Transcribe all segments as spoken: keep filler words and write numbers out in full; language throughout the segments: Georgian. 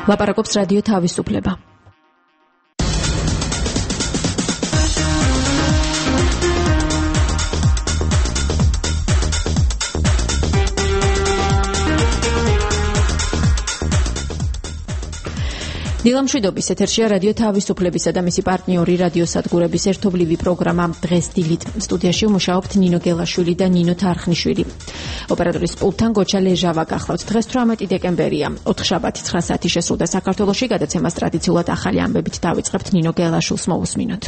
ლაპარაკობს რადიო თავისუფლება. დილამშვიდობის ეთერშია რადიო თავისუფლებისა და მისი პარტნიორი რადიოსადგურების ერთობლივი პროგრამა დღეს დილით. სტუდიაში მუშაობთ ნინო გელაშვილი და ნინო თარხნიშვილი. ოპერატორის პულტთან გოჩა ლეჟავა გახლავთ. დღეს თვრამეტი დეკემბერია, ოთხშაბათი ცხრა საათი შესრულდა საქართველოში. გადაცემას ტრადიციულად ახალი ამბებით დავიწყებთ. ნინო გელაშვილს მოусმინოთ.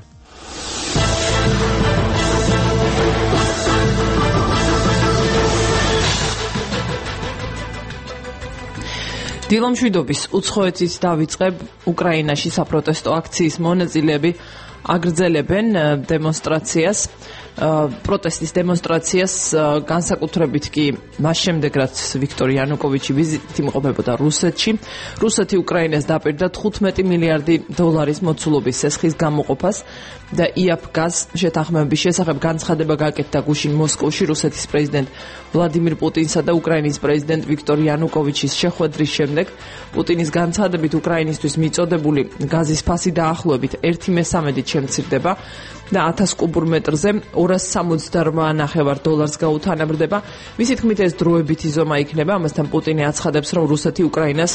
დილამშვიდობის უცხოეთით დავიწყებ. უკრაინაში საპროტესტო აქციის მონაწილეები აგრძელებენ დემონსტრაციას, პროტესტის დემონსტრაციას, განსაკუთრებით კი მას შემდეგ, რაც ვიქტორ იანუკოვიჩი ვიზიტით იმყოფებოდა რუსეთში. რუსეთი უკრაინას დაპირდა თხუთმეტი მილიარდი დოლარის მოცულობის სესხის გამოყოფას და იაფგას შეთანხმების შესახებ განცხადება გაკეთდა გუშინ მოსკოვში რუსეთის პრეზიდენტ ვლადიმირ პუტინსა და უკრაინის პრეზიდენტ ვიქტორ იანუკოვიჩის შეხვედრის შემდეგ. პუტინის განცხადებით უკრაინისთვის მიწოდებული გაზის ფასი დაახლოებით ერთი მესამედით შემცირდება და ათას კუბურ მეტრზე ორას სამოცდაოთხ ნახევარ დოლარს გაუთანაბრდება. მისი თქმით, ეს დროებითი ზომა იქნება. ამასთან პუტინი აცხადებს, რომ რუსეთი უკრაინას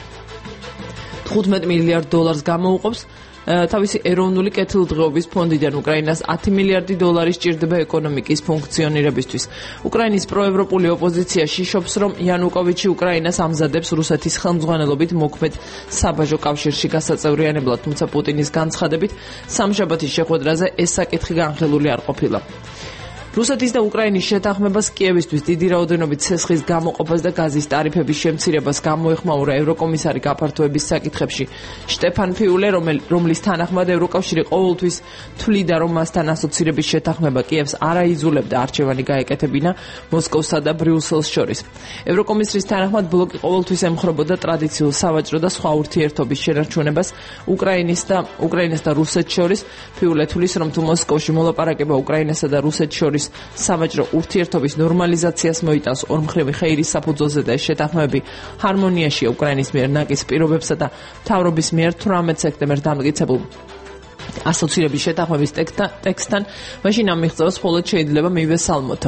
თხუთმეტ მილიარდ დოლარს გამოუყოფს თავისი ეროვნული კეთილდღეობის ფონდიდან. უკრაინას ათი მილიარდი დოლარი სჭირდება ეკონომიკის ფუნქციონირებისთვის. უკრაინის პროევროპული ოპოზიცია შიშობს, რომ იანუკოვიჩი უკრაინას ამზადებს რუსეთის ხელმძღვანელობით მოქმედ საბაჟო კავშირში გასაწევრიანებლად, თუმცა პუტინის განცხადებით სამშაბათის შეხვედრაზე ეს საკითხი განხილული არ ყოფილა. რუსეთის და უკრაინის შეთანხმებას კიევისთვის დიდი რაოდენობით სესხის გამოყოფას და გაზის ტარიფების შემცირებას გამოეხმაურა ევროკომისარი გაფართოების საკითხებში შტეფან ფიულე, რომლის თანახმად ევროკავშირი ყოველთვის თვლიდა, რომ მასთან ასოცირების შეთანხმება კიევს არ აიძულებდა არჩევანი გაეკეთებინა მოსკოვსა და ბრიუსელს შორის. ევროკომისრის თანახმად ბლოკი ყოველთვის ემხრობოდა ტრადიციულ სავაჭრო და სხვა ურთიერთობის შენარჩუნებას უკრაინის და უკრაინას და რუსეთს შორის. ფიულე თვლის, რომ თუ მოსკოვში მოლაპარაკება უკრაინასა და რუსეთს შორის სავაჭრო ურთიერთობის ნორმალიზაციას მოიტანს ორმხრივი ხეირის საფუძველზე და ეს შეთანხმებები ჰარმონიაშია უკრაინის მიერ ნაკის პირობებსა და მთავრობის მიერ თვრამეტ სექტემბერს დამტკიცებულ ასოცირების შეთანხმების ტექსტთან, მაშინ ამ მიღწევას მხოლოდ შეიძლება მივიდეს სალმოთო.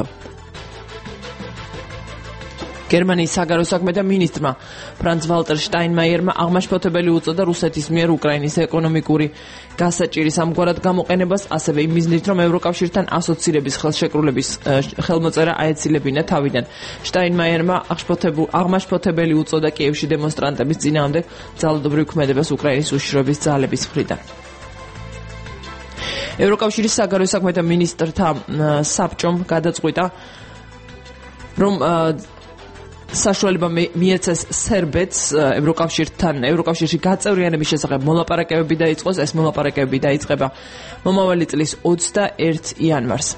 გერმანიის საგარეო საქმეთა მინისტრმა ფრანც ვალტერ შტაინმაიერმა აღმაშფოთებელი უწოდა რუსეთის მიერ უკრაინის ეკონომიკური გასაჭირის ამგვარად გამოყენებას, ასევე იმ მიზნით, რომ ევროკავშირთან ასოცირების ხელშეკრულების ხელმოწერა აეცილებინა თავიდან. შტაინმაიერმა აღმაშფოთებელი უწოდა კიევში დემონსტრანტების წინააღმდეგ ძალადობრივ ქმედებას უკრაინის უშიშროების ძალების მხრიდან. ევროკავშირის საგარეო საქმეთა მინისტრთა საბჭომ გადაწყვიტა, რომ საშუალება მიეცეს სერბეთს ევროკავშირთან ევროკავშირში გაწევრიანების შესახებ მოლაპარაკებები დაიწყოს. ეს მოლაპარაკებები დაიწყება მომავალი წლის ოცდაერთ იანვარს.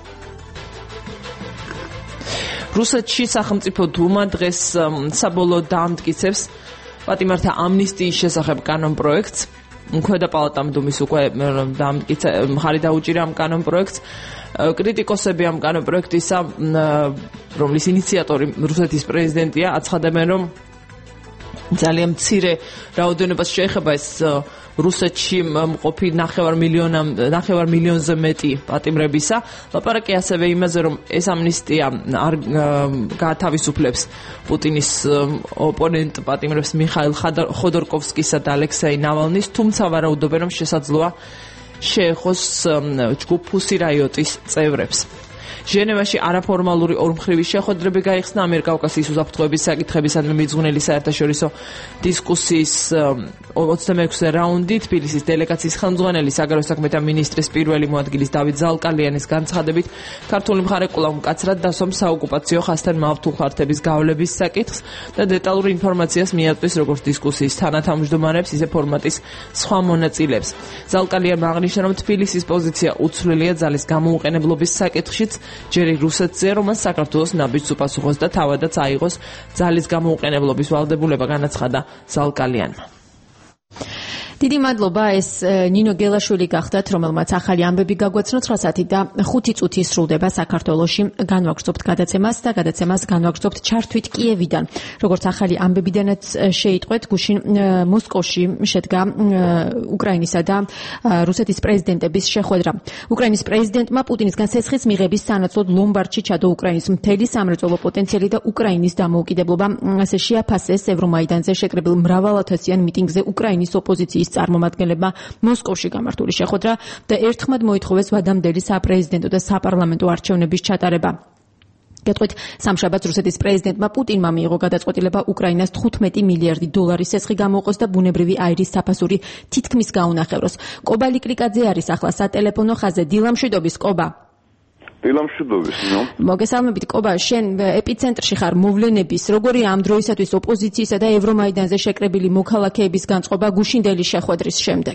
რუსეთში სახელმწიფო დუმა დღეს საბოლოოდ დაამტკიცებს პატიმართა ამნისტიის შესახებ კანონპროექტს. ქვედა პალატამ დუმის უკვე დაამტკიცა მხარი დაუჭირა ამ კანონპროექტს. კრიტიკოსები ამ კანონპროექტისა, რომლის ინიციატორი რუსეთის პრეზიდენტია, აცხადებენ, რომ ძალიან მცირე რაოდენობას შეეხება ეს რუსეთში მყოფი ნახევარ მილიონამ ნახევარ მილიონზე მეტი პატიმრებისა. ლაპარაკი ასევე იმაზე, რომ ეს ამნისტია არ გაათავისუფლებს პუტინის ოპონენტ პატიმრებს მიხაილ ხოდორკოვსკისა და ალექსეი ნავალნის, თუმცა ვარაუდობენ, რომ შესაძლოა შეეხოს ჯგუფ ფუსი რაიოტის წევრებს. ჟენევაში არაფორმალური ორმხრივი შეხვედრები გაიხსნა ამიერკავკასიის უსაფრთხოების საკითხებისადმი მიძღვნილი საერთაშორისო დისკუსიის ოცდამეექვსე რაუნდი. თბილისის დელეგაციის ხელმძღვანელი საგარეო საქმეთა მინისტრის პირველი მოადგილის დავით ზალკალიანის განცხადებით, ქართული მხარე კვლავ მკაცრად დასვამს საოკუპაციო ხაზთან მავთულხართების გავლების საკითხს და დეტალურ ინფორმაციას მიაწვის როგორც დისკუსიის თანათავმჯდომარებს, ისე ფორმატის სხვა მონაწილეებს. ზალკალიანმა აღნიშნა, რომ თბილისის პოზიცია უცვლელია ძალის გამოუყენებლობის საკითხშიც, ჯერი რუსეთზე, რომელს საქართველოს ნაბიჯს უპასუხოს და თავადაც აიღოს ძალის გამოუყენებლობის ვალდებულება, განაცხადა ზალკალიანმა. დიდი მადლობა, ეს ნინო გელაშვილი გახდათ, რომელმაც ახალი ამბები გაგვაცნო ცხრა საათი და ხუთი წუთი სრულდება საქართველოში. განვაგრძობთ გადაცემას და გადაცემას განვაგრძობთ ჩართვით კიევიდან. როგორც ახალი ამბებიდანაც შეიტყვეთ, გუშინ მოსკოვში შედგა უკრაინისა და რუსეთის პრეზიდენტების შეხვედრა. უკრაინის პრეზიდენტმა პუტინისგან ცეცხლის მიღების სანაცვლოდ ლომბარდში ჩადო უკრაინის მთელი სამრეწველო პოტენციალი და უკრაინის დამოუკიდებლობა. ასე შეაფასეს ევრომაიდანზე შეკრებილ მრავალათასიან მიტინგზე უკრაინის ოპოზიციის წარმომადგენლებმა მოსკოვში გამართული შეხვედრა და ერთხმად მოითხოვეს ვადამდელი საპრეზიდენტო და საპარლამენტო არჩევნების ჩატარება. გეტყვით, სამშაბათს რუსეთის პრეზიდენტმა პუტინმა მიიღო გადაწყვეტილება უკრაინას თხუთმეტი მილიარდი დოლარის ცეცხლი გამოუყოს და ბუნებრივი აირის საფასური თითქმის გაუნახევროს. კობა ლიკლიკაძე არის ახლა სატელეფონო ხაზზე. დილამშვიდობის, კობა. დილამშვიდობის, ნო. მოგესალმებით, კობა, შენ ეპიცენტრში ხარ მოვლენების, როგორი ამ დროისათვის ოპოზიციისა და ევრომაიდანზე შეკრებილი მოქალაქეების განწყობა გუშინდელი შეხვედრის შემდეგ?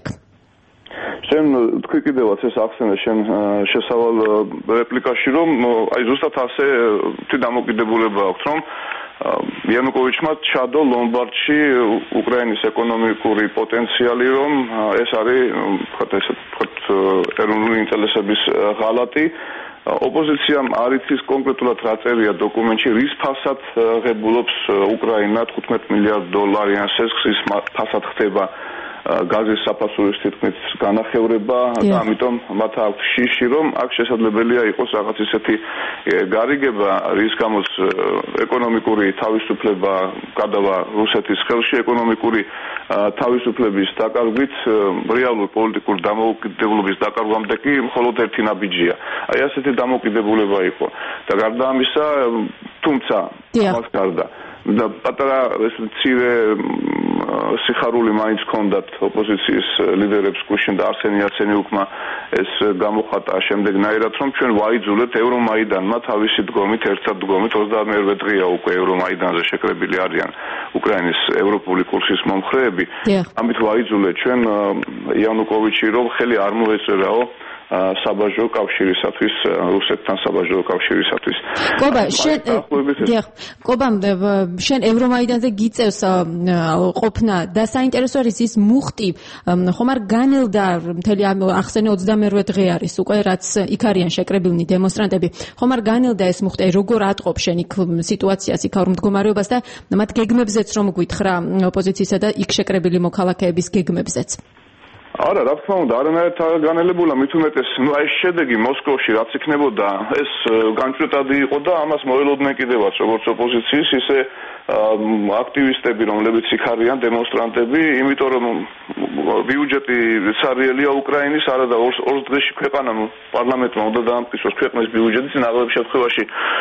შენ თქვი კიდევაც ეს ახსენე შენ შესავალ რეპლიკაში, რომ აი ზუსტად ასე თვით დამოკიდებულება აქვს, რომ იანუკოვიჩმა ჩადო ლომბარდში უკრაინის ეკონომიკური პოტენციალი, რომ ეს არის, ვთქვათ, ესე ვთქვათ, ეროვნული ინტერესების ღალატი. ოპოზიციამ არ იცის კონკრეტულად რა წერია დოკუმენტში, რის ფასად ღებულობს უკრაინა თხუთმეტი მილიარდ დოლარიან ცეცხლის ფასად ხდება გაზის საფასურის თითქმის განახევრება და ამიტომ მათ აქვს შიში, რომ აქ შესაძლებელია იყოს რაღაც ისეთი გარიგება, რის გამოც ეკონომიკური თავისუფლება გადავა რუსეთის ხელში, ეკონომიკური თავისუფლების დაკარგვით რეალური პოლიტიკური დამოუკიდებლობის დაკარგვამდე კი მხოლოდ ერთი ნაბიჯია. აი ასეთი დამოუკიდებულება იყო და გარდა ამისა, თუმცა ამას გარდა და პატარა ეს მცირე სიხარული მაინც ჰქონდათ ოპოზიციის ლიდერებს გუშინ და არსენი იაცენიუკმა ეს გამოხატა შემდეგნაირად, რომ ჩვენ ვაიძულეთ ევრომაიდანმა თავისი დგომით, ერთად დგომით ოცდამეორე დღეა უკვე ევრომაიდანზე შეკრებილი არიან უკრაინის ევროპული კურსის მომხრეები. ამით ვაიძულეთ ჩვენ იანუკოვიჩი, რომ ხელი არ მოეწერაო საბაჟო კავშირისათვის, რუსეთთან საბაჟო კავშირისათვის. კობა, შენ დიახ, კობა, შენ ევრომაიდანზე გიწევს ყოფნა და საინტერესო არის ის მუხტი, ხომ არ განელდა მთელი ახსენე ოცდამეორე დღე არის უკვე, რაც იქ არიან შეკრებილნი დემონსტრანტები. ხომ არ განელდა ეს მუხტი, როგორ ატყობ შენ იქ სიტუაციას, იქაურ მდგომარეობას და მათ გეგმებზეც რომ გვითხრა ოპოზიციისა და იქ შეკრებილი მოქალაქეების გეგმებზეც? არა, რა თქმა უნდა, არანაირად განელებულა, მით უმეტეს, ну აი შედეგი მოსკოვში რაც იქნებოდა, ეს განჭვრეტადი იყო და ამას მოელოდნენ კიდევაც როგორც ოპოზიციის, ისე აქტივისტები, რომლებიც იქ არიან, დემონსტრანტები, იმიტომ რომ ბიუჯეტი სარიელია უკრაინის, არა და ორ დღეში ქვეყანამ პარლამენტმა უნდა დაამტკიცოს ქვეყნის ბიუჯეტი, ნაღლებ შემთხვევაში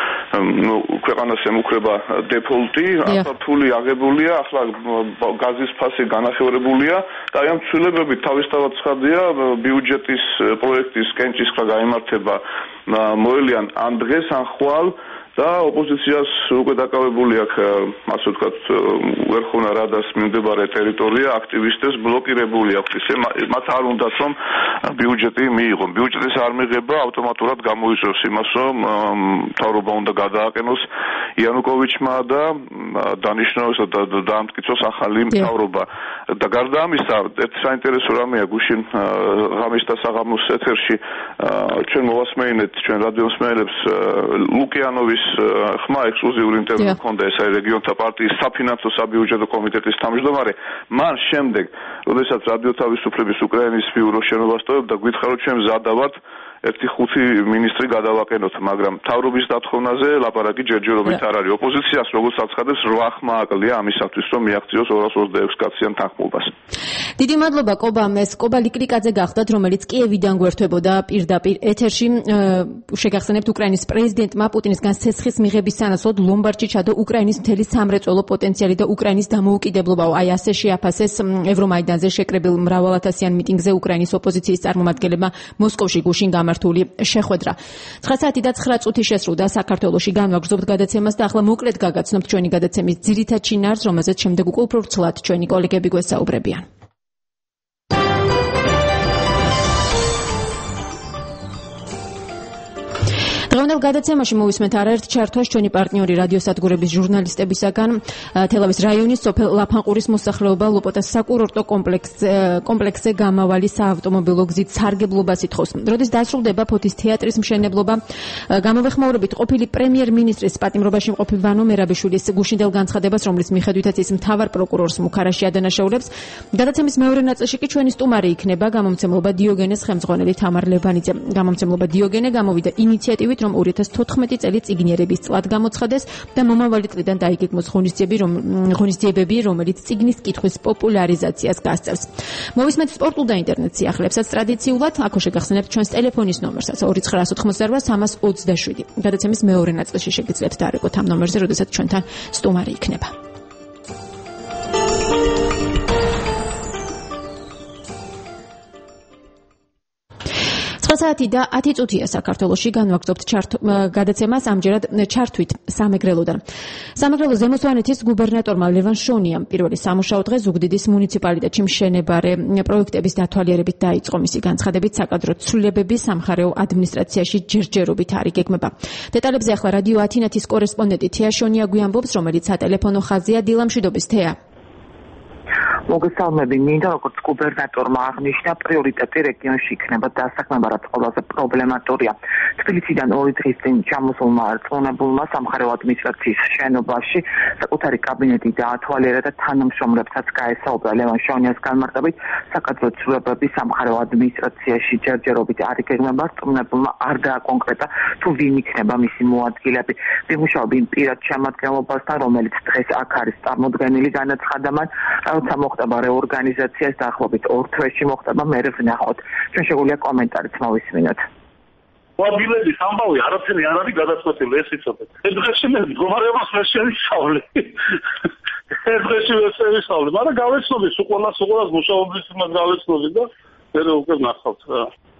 ну ქვეყანას ემუქრება დეფოლტი, ახლა ფული აღებულია, ახლა გაზის ფასი განახევრებულია და აი ამ ცვლილებებით თავისთავად ცხადია, ბიუჯეტის პროექტის კენჭისყრა გაიმართება მოელიან ამ დღეს, ან ხვალ და ოპოზიციას უკვე დაკავებული აქვს, ასე ვთქვათ, ვერხოვნა რადას მიმდებარე ტერიტორია, აქტივისტებს ბლოკირებული აქვს, ისე მათ არ უნდათ რომ ბიუჯეტი მიიღონ. ბიუჯეტის არ მიღება ავტომატურად გამოიწვევს იმას, რომ მთავრობა უნდა გადააყენოს იანუკოვიჩმა და დანიშნოს და დაამტკიცოს ახალი მთავრობა. და გარდა ამისა, ერთი საინტერესო რამეა გუშინ ღამის და საღამოს ეთერში ჩვენ მოვასმენინეთ ჩვენ რადიო მსმენელებს ლუკიანოვის ხმა ექსკლუზიური ინტერვიუ ჰქონდა, ეს არის რეგიონთა პარტიის საფინანსო საბიუჯეტო კომიტეტის თავმჯდომარე. მან შემდეგ, როდესაც რადიო თავისუფლების უკრაინის ბიუროს შენობას ტოვებდა, გვითხრა რომ ჩვენ მზად ვართ ერთი ხუთი მინისტრი გადავაყენოთ, მაგრამ მთავრობის დათხოვნაზე ლაპარაკი ჯერჯერობით არ არის. ოპოზიციას როგორც აცხადებს, რვა ხმა აკლია ამისათვის, რომ მიაღწიოს ორას ოცდაექვსი კაციან თანხმობას. დიდი მადლობა, კობა, ეს კობა ლიკლიკაძე გახდათ, რომელიც კიევიდან გვერდებოდა პირდაპირ ეთერში. შეგახსენებთ, უკრაინის პრეზიდენტმა პუტინისგან ცეცხლის მიღების სანაცვლოდ ლომბარდში ჩადო უკრაინის მთელი სამრეწველო პოტენციალი და უკრაინის დამოუკიდებლობა. აი ასე შეაფასეს ევრომაიდანზე შეკრებილ მრავალათასიან მიტინგზე უკრაინის ოპოზიციის წარმომადგენლებმა მოსკოვში გუშინ გამართული შეხვედრა. ცხრა საათი და ცხრა წუთი შესრულდა საქართველოში. განვაგრძობთ გადაცემას და ახლა მოკლედ გაგაცნობთ ჩვენი გადაცემის ძირითად შინაარსს, რომელზეც შემდეგ უკვე უფრო ვრცლად ჩვენი კოლეგები გვესაუბრებიან. დღევანდელ გადაცემაში მოვისმენთ არაერთ ჩართვას ჩვენი პარტნიორი რადიოსადგურების ჟურნალისტებისაგან თელავის რაიონის სოფელ ლაფანყურის მოსახლეობა ლოპოტას საკურორტო კომპლექსზე გამავალი საავტომობილო გზით სარგებლობას ითხოვს. როდის დასრულდება ფოთის თეატრის მშენებლობა? გამოვეხმაურებით ყოფილი პრემიერ-მინისტრის პატიმრობაში მყოფი ვანო მერაბიშვილის გუშინდელ განცხადებას, რომლის მიხედვითაც ის მთავარ პროკურორს მუქარაში ადანაშაულებს. გადაცემის მეორე ნაწილში კი ჩვენი სტუმარი იქნება გამომცემლობა დიოგენეს ხელმძღვანელი თამარ ლებანიძე. გამომცემლობა დიოგენე გამოვიდა ინიციატივით, რომ ორი ათას თოთხმეტი წელი წიგნიერების წლად გამოცხადეს და მომავალი წლიდან დაიგეგმოს ღონისძიებები, რომელიც წიგნის კითხვის პოპულარიზაციას გასწევს. მოვისმენთ სპორტულ და ინტერნეტ სიახლებსაც ტრადიციულად, აქ შეგახსენებთ ჩვენს ტელეფონის ნომერსაც ორი ცხრა ოთხმოცდარვა სამას ოცდაშვიდი. გადაცემის მეორე ნაწილში შეგიძლიათ დარეკოთ ამ ნომერზე, როდესაც ჩვენთან სტუმარი იქნება. საათი და ათი წუთია საქართველოში განვაგრძობთ გადაცემას ამჯერად ჩართვით სამეგრელოდან. სამეგრელოს ზემო სვანეთის გუბერნატორმა ლევან შონიამ პირველი სამუშაო დღე ზუგდიდის მუნიციპალიტეტში მშენებარე პროექტების დათვალიერებით დაიწყო. მისი განცხადებით საკადრო ცვლილებები სამხარეო ადმინისტრაციაში ჯერჯერობით არ იგეგმება. დეტალებზე ახლა რადიო ათინათის კორესპონდენტი თეა შონია გვიამბობს, რომელიც სატელეფონო ხაზია. დილამშვიდობის თეა. მოგესალმები, მინდა როგორც გუბერნატორმა აღნიშნა, პრიორიტეტი რეგიონში იქნება დასაქმება, რაც ყველაზე პრობლემატურია. თბილისიდან ორი დღის წინ ჩამოსულმა რწმუნებულმა სამხარეო ადმინისტრაციის შენობაში საკუთარი კაბინეტი დაათვალიერა და თანამშრომლებსაც გაესაუბრა. ლევან შონიას განმარტებით, საკადრო ცვლილებები სამხარეო ადმინისტრაციაში ჯერჯერობით არ იგეგმება, რწმუნებულმა არ დააკონკრეტა თუ ვინ იქნება მისი მოადგილეები. მიმუშავებ იმ პირად შემადგენლობასთან, რომელიც დღეს აქ არის წარმოდგენილი, განაცხადა მან, როცა მოხდება რეორგანიზაციას დაახლოებით ორ თვეში მოხდება, მერე ვნახოთ. ჩვენ შეგვიძლია კომენტარიც მოვისმინოთ. მოადგილეების ამბავი არაფერი არ არის გადაწყვეტილი, ეს იცოდეთ. ეს დღეში მე მდგომარეობას ვერ შევისწავლე. ეს დღეში ვერ შევისწავლე, მაგრამ გავეცნობი, სულ ყველას სულ ყველას მუშაობის იმას გავეცნობი და მერე უკვე ვნახავთ რა.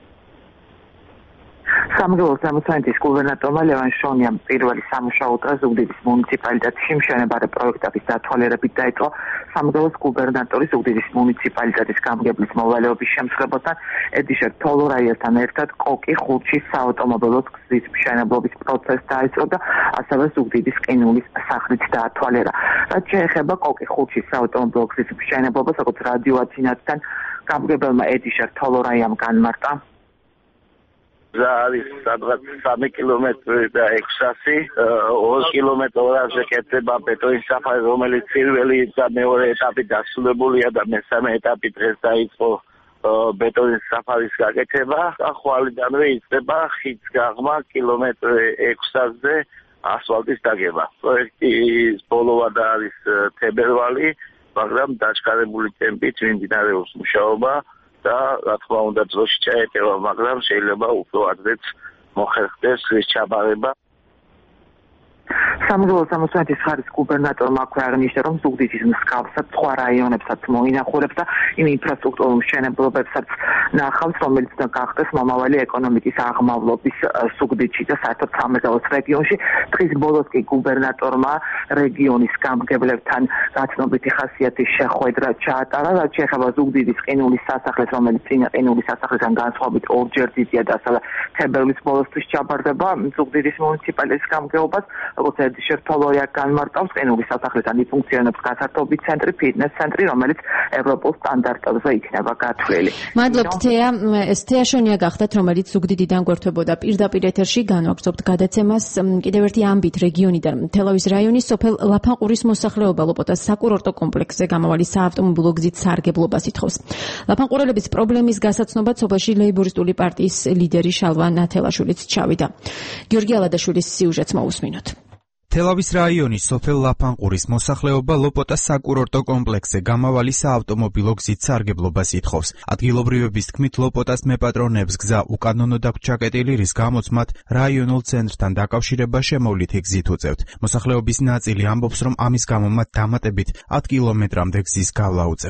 სამეგრელოს ზემო სვანეთის გუბერნატორმა ლევან შონიამ პირველი სამუშაო დღე ზუგდიდის მუნიციპალიტეტში მშენებარე პროექტების დათვალიერებით დაიწყო. სამეგრელოს გუბერნატორის ზუგდიდის მუნიციპალიტეტის გამგებლის მოვალეობის შემსრულებელთან ედიშერ თოლორაიასთან ერთად კოკი ხუთში საავტომობილო გზის მშენებლობის პროცესი დაიწყო და ასევე ზუგდიდის ყინულის სახლიც დაათვალიერა. რაც შეეხება კოკი ხუთში საავტომობილო გზის მშენებლობას, როგორც რადიო ათინათთან გამგებელმა ედიშერ თოლორაიამ განმარტა, არის სადღაც სამი კილომეტრი და ექვსასი, ორ კილომეტრაზე კეთდება ბეტონის საფარი, რომელიც პირველი და მეორე ეტაპი დასრულებულია და მესამე ეტაპი დღეს დაიწყო ბეტონის საფარის გაკეთება. ახვალიდანვე იწყება ხიდს გაღმა კილომეტრი ექვსასზე ასფალტის დაგება. პროექტის ბოლოვადა არის თებერვალი, მაგრამ დაჩქარებული ტემპით მიმდინარეობს მუშაობა და რა თქმა უნდა ძროში ჩაეტევა, მაგრამ შეიძლება უფრო ადრეც მოხერხდეს ხის ჩაბარება. სამეგრელოს ზემო სვანეთის ხარის გუბერნატორმა აქვე აღნიშნა, რომ ზუგდიდის მსგავსად სხვა რაიონებსაც მოინახულებს და იმ ინფრასტრუქტურულ მშენებლობებსაც ნახავს, რომელიც უნდა გახდეს მომავალი ეკონომიკის აღმავლობის ზუგდიდში და საერთოდ სამეგრელოს რეგიონში. დღის ბოლოს კი გუბერნატორმა რეგიონის გამგებლებთან გაცნობიტი ხასიათის შეხვედრა ჩაატარა, რაც შეეხება ზუგდიდის ყინულის სასახლეს, რომელიც წინა ყინულის სასახლესთან განსხვავებით ორჯერ დიდია და ასევე თებერვლის ბოლოსთვის ჩაბარდება ზუგდიდის მუნიციპალიტეტის გამგეობას. როგორც ედიშერ თოლორაია განმარტავს, ყინულის სასახლესთან იფუნქციონებს გასართობი ცენტრი, ფიტნეს ცენტრი, რომელიც ევროპულ სტანდარტებზე იქნება გათვლილი. მადლობთ თეა, ეს თეა შონია გახდათ, რომელიც ზუგდიდიდან გვერდებოდა პირდაპირ ეთერში. განვაგრძობთ გადაცემას კიდევ ერთი ამბით რეგიონიდან. თელავის რაიონის სოფელ ლაფანყურის მოსახლეობა ლოპოტას საკურორტო კომპლექსზე გამავალი საავტომობილო გზით სარგებლობას ითხოვს. ლაფანყურელების პრობლემის გასაცნობად სოფელში ლეიბორისტული პარტიის ლიდერი შალვა ნათელაშვილიც ჩავიდა. გიორგი ალადაშვილის სიუჟეტს მოვუსმინოთ. თელავის რაიონის სოფელ ლაფანყურის მოსახლეობა ლოპოტას საკურორტო კომპლექსზე გამავალი საავტომობილო გზით სარგებლობას ითხოვს. ადგილობრივების თქმით, ლოპოტას მეპატრონებს გზა უკანონოდ აქვს ჩაკეტილი, რის გამოც მათ რაიონულ ცენტრთან დაკავშირება შემოვლითი გზით უწევთ. მოსახლეობის ნაწილი ამბობს, რომ ამის გამო მათ დამატებით ათ კილომეტრამდე გზის გავლა უწევთ.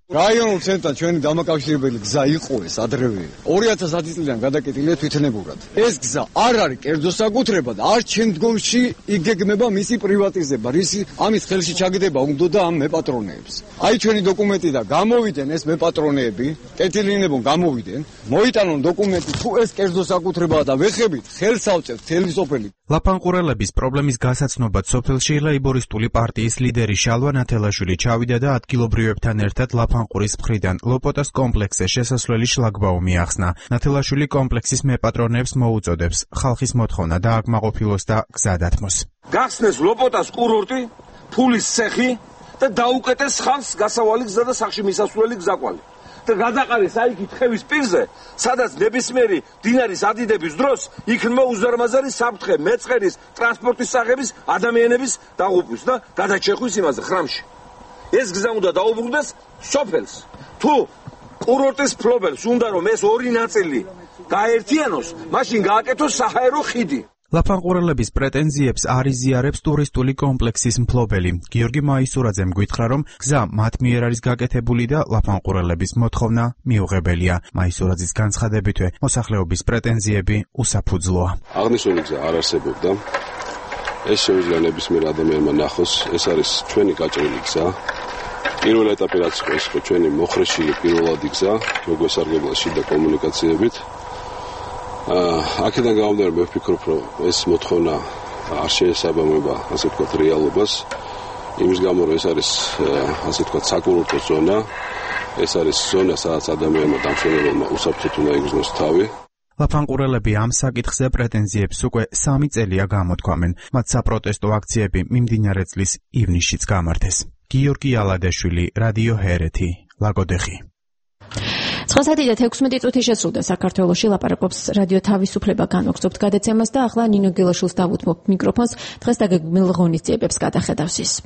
რაიონულ ცენტრთან ჩვენი დამაკავშირებელი გზა იყო ეს ადრევე ორი ათას ათი წლიდან გადაკეტილია თვითნებურად. ეს გზა არ არის კერძო საკუთრება და არ შემდგომში იგეგმება მისი პრივატიზება, რისი ამის ხელში ჩაგდება უნდა ამ მეპატრონეებს. აი ჩვენი დოკუმენტი და გამოვიდნენ ეს მეპატრონეები, კეთილინებონ გამოვიდნენ, მოიტანონ დოკუმენტი თუ ეს კერძო საკუთრებაა და ვეხებით ხელს ავწევთ თელი სოფელი. ლაფანყურელების პრობლემის გასაცნობად სოფელში ლეიბორისტული პარტიის ლიდერი შალვა ნათელაშვილი ჩავიდა და ადგილობრივებთან ერთად ლაფანყურის მხრიდან ლოპოტას კომპლექსზე შესასვლელი შლაგბაუმი ახსნა. ნათელაშვილი კომპლექსის მეპატრონეებს მოუწოდებს ხალხის მოთხოვნა დააკმაყოფილოს და გზა დათმოს. გახსნეს ლოპოტას კურორტი, ფულის ცეხი და დაუკეტეს ხალხს გასავალი გზა და სახში მისასვლელი გზაკვალი. და გადაყარეს აი იქ თხევის პირზე, სადაც ნებისმიერი დინარის ადიდების დროს იქნება უზარმაზარი საფრთხე მეწყერის, ტრანსპორტის საღების, ადამიანების დაღუპვის და გადაჭეხვის იმაზე ხრამში. ეს გზა უნდა დაუბრუნდეს სოფელს. თუ კურორტის ფლობელს უნდა რომ ეს ორი ნაწილი გაერთიანოს, მაშინ გააკეთოს საჰაერო ხიდი. ლაფანყურელების პრეტენზიებს არ იზიარებს ტურისტული კომპლექსის მფლობელი. გიორგი მაისურაძემ გვითხრა, რომ გზა მათ მიერ არის გაკეთებული და ლაფანყურელების მოთხოვნა მიუღებელია. მაისურაძის განცხადებითვე მოსახლეობის პრეტენზიები უსაფუძვლოა. აღნიშნული გზა არ არსებობდა. ეს შეუძლია ნებისმიერ ადამიანმა ნახოს, ეს არის ჩვენი გაჭრილი გზა. პირველ ეტაპი რაც იყო, ეს იყო ჩვენი მოხრეშილი პირველადი გზა, მოგვესარგებლა შიდა კომუნიკაციებით. აქედან გამომდინარე მე ვფიქრობ, რომ ეს მოთხოვნა არ შეესაბამება, ასე ვთქვათ, რეალობას. იმის გამო, რომ ეს არის, ასე ვთქვათ, საკურორტო ზონა, ეს არის ზონა, სადაც ადამიანმა დამსვენებელმა უსაფრთხოდ უნდა იგრძნოს თავი. ლაფანყურელები ამ საკითხზე პრეტენზიებს უკვე სამი წელია გამოთქვამენ. მათ საპროტესტო აქციები მიმდინარე წლის ივნისშიც გამართეს. გიორგი ალადეშვილი, რადიო ჰერეთი, ლაგოდეხი. ცხრა საათი და ექვსმეტი წუთი შესრულდა საქართველოში ლაპარაკობს რადიო თავისუფლება განვაგრძობთ გადაცემას და ახლა ნინო გელაშვილს დავუთმობ მიკროფონს დღეს დაგეგმილ ღონისძიებებს გადახედავს ის.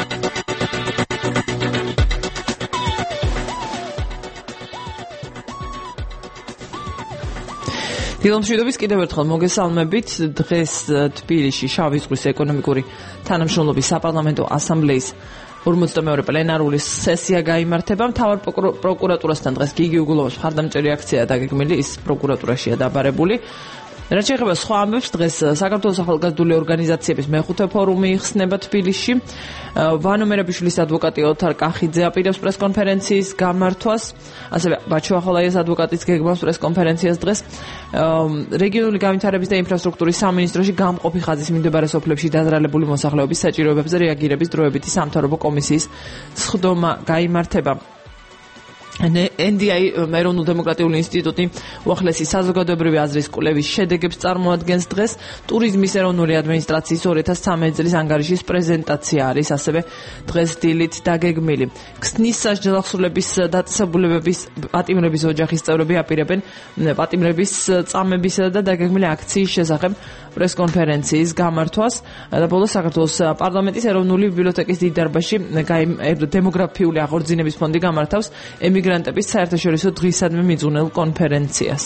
დილომშვიდობის კიდევ ერთხელ მოგესალმებით. დღეს თბილისში შავი ზღვის ეკონომიკური თანამშრომლობის საპარლამენტო ასამბლეის ორმოცდამეორე პლენარული სესია გაიმართება. მთავარ პროკურატურასთან დღეს გიგი უგულოვას მხარდამჭერი აქცია დაგეგმილი, ის პროკურატურაშია დაბარებული. რაც შეეხება სხვა ამბებს, დღეს საქართველოს ახალგაზრდული ორგანიზაციების მეხუთე ფორუმი იხსნება თბილისში. ვანო მერაბიშვილის ადვოკატი ოთარ კახიძე აპირებს პრესკონფერენციის გამართვას, ასევე ბაჩო ახალაიას ადვოკატის გეგმავს პრესკონფერენციას დღეს. რეგიონული განვითარების და ინფრასტრუქტურის სამინისტროში გამყოფი ხაზის მიმდებარე სოფლებში დაზრალებული მოსახლეობის საჭიროებებზე რეაგირების დროებითი სამთავრობო კომისიის სხდომა გაიმართება. ენ დი აი ეროვნულ დემოკრატიული ინსტიტუტი უახლესი საზოგადოებრივი აზრის კვლევის შედეგებს წარმოადგენს დღეს. ტურიზმის ეროვნული ადმინისტრაციის ორი ათას ცხრამეტი წლის ანგარიშის პრეზენტაცია არის ასევე დღეს დილით დაგეგმილი. ქსნის სასჯელახსრულების დაწესებულებების პატიმრების ოჯახის წევრები აპირებენ პატიმრების წამებისა და დაგეგმილი აქციის შესახებ პრესკონფერენციის გამართვას. და ბოლოს საქართველოს პარლამენტის ეროვნული ბიბლიოთეკის დიდ დარბაზში დემოგრაფიული აღორძინების ფონდი გამართავს ემიგრანტების საერთაშორისო დღისადმი მიძღვნილ კონფერენციას.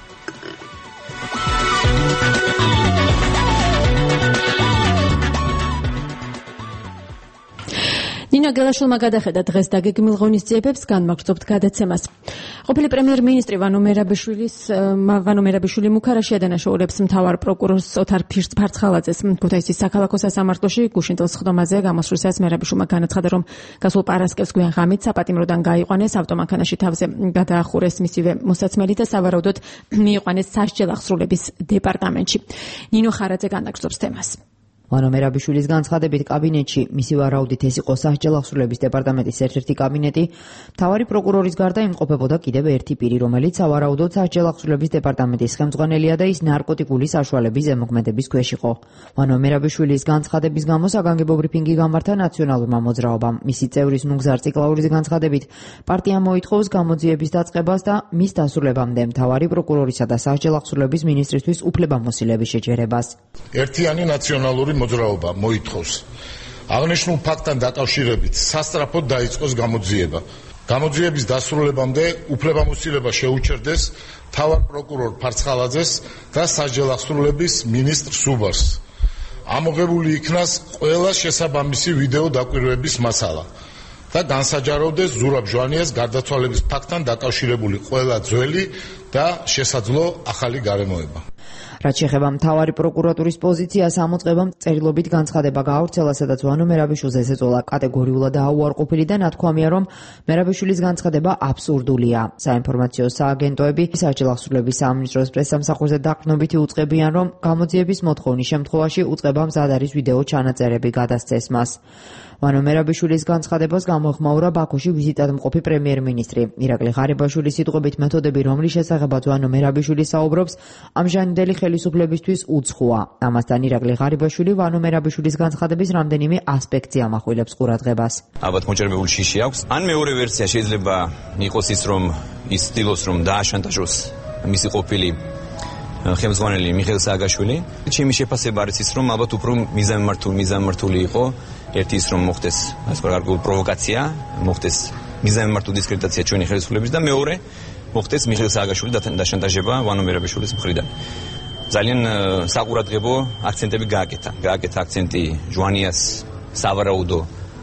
ნინო გელაშვილმა გადახედა დღეს დაგეგმილ ღონისძიებებს, განვაგრძობთ გადაცემას. ყოფილი პრემიერ-მინისტრი ვანო მერაბიშვილის ვანო მერაბიშვილი მუქარაში დანაშაულებს მთავარ პროკურორს ოთარ ფარცხალაძეს ქუთაისის საქალაქო სასამართლოში გუშინდელ სხდომაზე გამოსვლისას მერაბიშვილმა განაცხადა, რომ გასულ პარასკევს გვიან ღამით საპატიმროდან გაიყვანეს ავტომანქანაში თავზე გადაახურეს მისივე მოსაცმელი და სავარაუდოდ მიიყვანეს სასჯელახსრულების დეპარტამენტში. ნინო ხარაძე განაგრძობს თემას. ვანო მერაბიშვილის განცხადებით კაბინეტში მისი ვარაუდით ეს იყო სასჯელახსრულების დეპარტამენტის ერთ-ერთი კაბინეტი. მთავარი პროკურორის გარდა იმყოფებოდა კიდევ ერთი პირი, რომელიც სავარაუდოდ სასჯელახსრულების დეპარტამენტის ხელმძღვანელია და ის ნარკოტიკული საშუალების ზემოქმედების ქვეშ იყო. ვანო მერაბიშვილის განცხადების გამო საგანგებო ბრიფინგი გამართა ნაციონალურმა მოძრაობამ. მისი წევრის ნუგზარ ციკლაურის განცხადებით პარტია მოითხოვს გამოძიების დაწყებას და მის დასრულებამდე მთავარი პროკურორისა და სასჯელახსრულების მინისტრისთვის უფლებამოსილების შეჯერებას. ერთიანი ნაციონალური მოძრაობა მოითხოვს აღნიშნულ ფაქტთან დაკავშირებით სასწრაფოდ დაიწყოს გამოძიება. გამოძიების დასრულებამდე უფლებამოსილება შეუჩერდეს მთავარ პროკურორ ფარცხალაძეს და სასჯელახსრულების მინისტრ სუბარს. ამოღებული იქნას ყველა შესაბამისი ვიდეო დაკვირვების მასალა და განსაჯაროვდეს ზურაბ ჟვანიას გარდაცვალების ფაქტთან დაკავშირებული ყველა ძველი და შესაძლო ახალი გარემოება. რაც შეეხება მთავარი პროკურატურის პოზიციას, ამოწყებამ წერილობით განცხადება გაავრცელა, სადაც ვანო მერაბიშვილს ესეწოლა კატეგორიულად აუარყოფილი და ნათქვამია, რომ მერაბიშვილის განცხადება აბსურდულია. საინფორმაციო სააგენტოები საჯელახსრულების სამინისტროს პრესსამსახურზე დაყრდნობითი უწყებიან, რომ გამოძიების მოთხოვნის შემთხვევაში უწყება მზად არის ვიდეო ჩანაწერები გადასცეს მას. ვანო მერაბიშვილის განცხადებას გამოეხმაურა ბაქოში ვიზიტად მყოფი პრემიერ-მინისტრი. ირაკლი ღარიბაშვილის სიტყვებით მეთოდები, რომლის შესახებაც ვანო მერაბიშვილი საუბრობს, ამჟამინდელი ხელისუფლებისთვის უცხოა. ამასთან ირაკლი ღარიბაშვილი ვანო მერაბიშვილის განცხადების რამდენიმე ასპექტზე ამახვილებს ყურადღებას. ალბათ მოჭერბებული შიში აქვს. ან მეორე ვერსია შეიძლება იყოს ის, რომ ის ცდილობს, რომ დააშანტაჟოს მისი ყოფილი ხელმძღვანელი მიხეილ სააკაშვილი. ჩემი შეფასება არის ის, რომ ალბათ უფრო მიზანმართული მიზანმართული იყო ერთი ის, რომ მოხდეს ასე გარკვეული პროვოკაცია, მოხდეს მიზანმართული დისკრედიტაცია ჩვენი ხელისუფლების და მეორე მოხდეს მიხეილ სააკაშვილის დაშანტაჟება ვანო მერაბიშვილის მხრიდან. ძალიან საყურადღებო აქცენტები გააკეთა. გააკეთა აქცენტი ჟვანიას სავარაუდო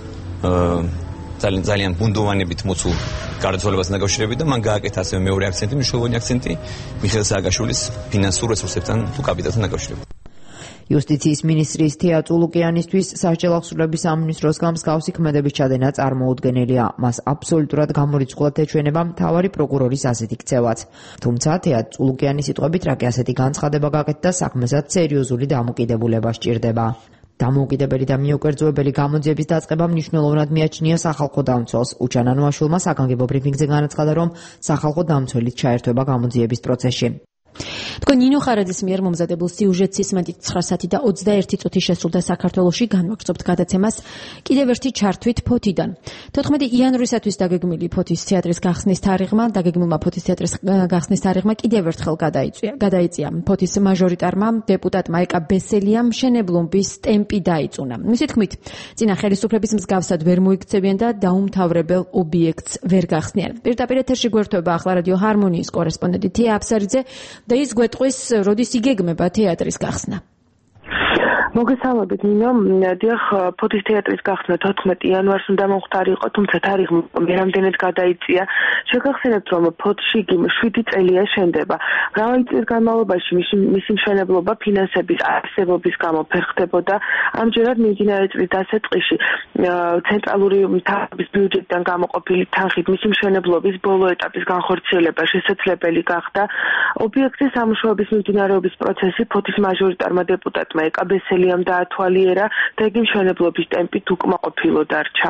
ძალიან ძალიან ბუნდოვანებით მოცულ გარდაცვალებასთან დაკავშირებით და მან გააკეთა ასევე მეორე აქცენტი, მნიშვნელოვანი აქცენტი მიხეილ სააკაშვილის ფინანსურ რესურსებთან თუ კაპიტალთან დაკავშირებით. იუსტიციის მინისტრის თეა წულუკიანისთვის სასჯელახსრულების სამინისტროს გამსგავსი ქმედების ჩადენა წარმოუდგენელია. მას აბსოლუტურად გამორიცხულად ეჩვენება მთავარი პროკურორის ასეთი ქცევაც. თუმცა თეა წულუკიანის სიტყვებით, რა კი ასეთი განცხადება გაკეთდა, საქმესაც სერიოზული დამოკიდებულება სჭირდება. დამოუკიდებელი და მიუკერძოებელი გამოძიების დაწყება მნიშვნელოვნად მიაჩნია სახალხო დამცველს. უჩანანოაშვილმა საგანგებო ბრიფინგზე განაცხადა, რომ სახალხო დამცველი ჩაერთვება გამოძიების პროცესში. თქვენ ნინო ხარაძის მიერ მომზადებულ სიუჟეტს ისმენთ ცხრა საათი და ოცდაერთი წუთი შესრულდა საქართველოში, განვაგრძობთ გადაცემას კიდევ ერთი ჩართვით ფოთიდან. თოთხმეტი იანვრისათვის დაგეგმილი ფოთის თეატრის გახსნის თარიღმა, დაგეგმილმა ფოთის თეატრის გახსნის თარიღმა კიდევ ერთხელ გადაიწია. გადაიწია. ფოთის მაჟორიტარმა დეპუტატმა ეკა ბესელიამ მშენებლობის ტემპი დაიწუნა. მისი თქმით, წინა ხელისუფლების მსგავსად ვერ მოიქცევიან და დაუმთავრებელ ობიექტს ვერ გახსნიან. პირდაპირ ეთერში გვერდება ახლა რადიო ჰარმონიის კორესპონდენტი თია აფსარიძე და ის გვეტყვის, როდის იგეგმება თეატრის გახსნა. მოგესალმებით ნინო, დიახ, ფოთის თეატრის გახსნა თოთხმეტი იანვარს უნდა მომხდარიყო, თუმცა თარიღი მერამდენად გადაიწია. შეგახსენებთ, რომ ფოთში შვიდი წელია შენდება. მრავალი წლის განმავლობაში მისი მშენებლობა ფინანსების არსებობის გამო ფერხდებოდა. ამჯერად მიმდინარე წლის დასაწყისში ცენტრალური მთავრობის ბიუჯეტიდან გამოყოფილი თანხით მისი მშენებლობის ბოლო ეტაპის განხორციელება შესაძლებელი გახდა. ობიექტის სამუშაოების მიმდინარეობის პროცესი ფოთის მაჟორიტარმა დეპუტატმა ეკა ბესელიამ დაათვალიერა და იგი მშენებლობის ტემპით უკმაყოფილო დარჩა.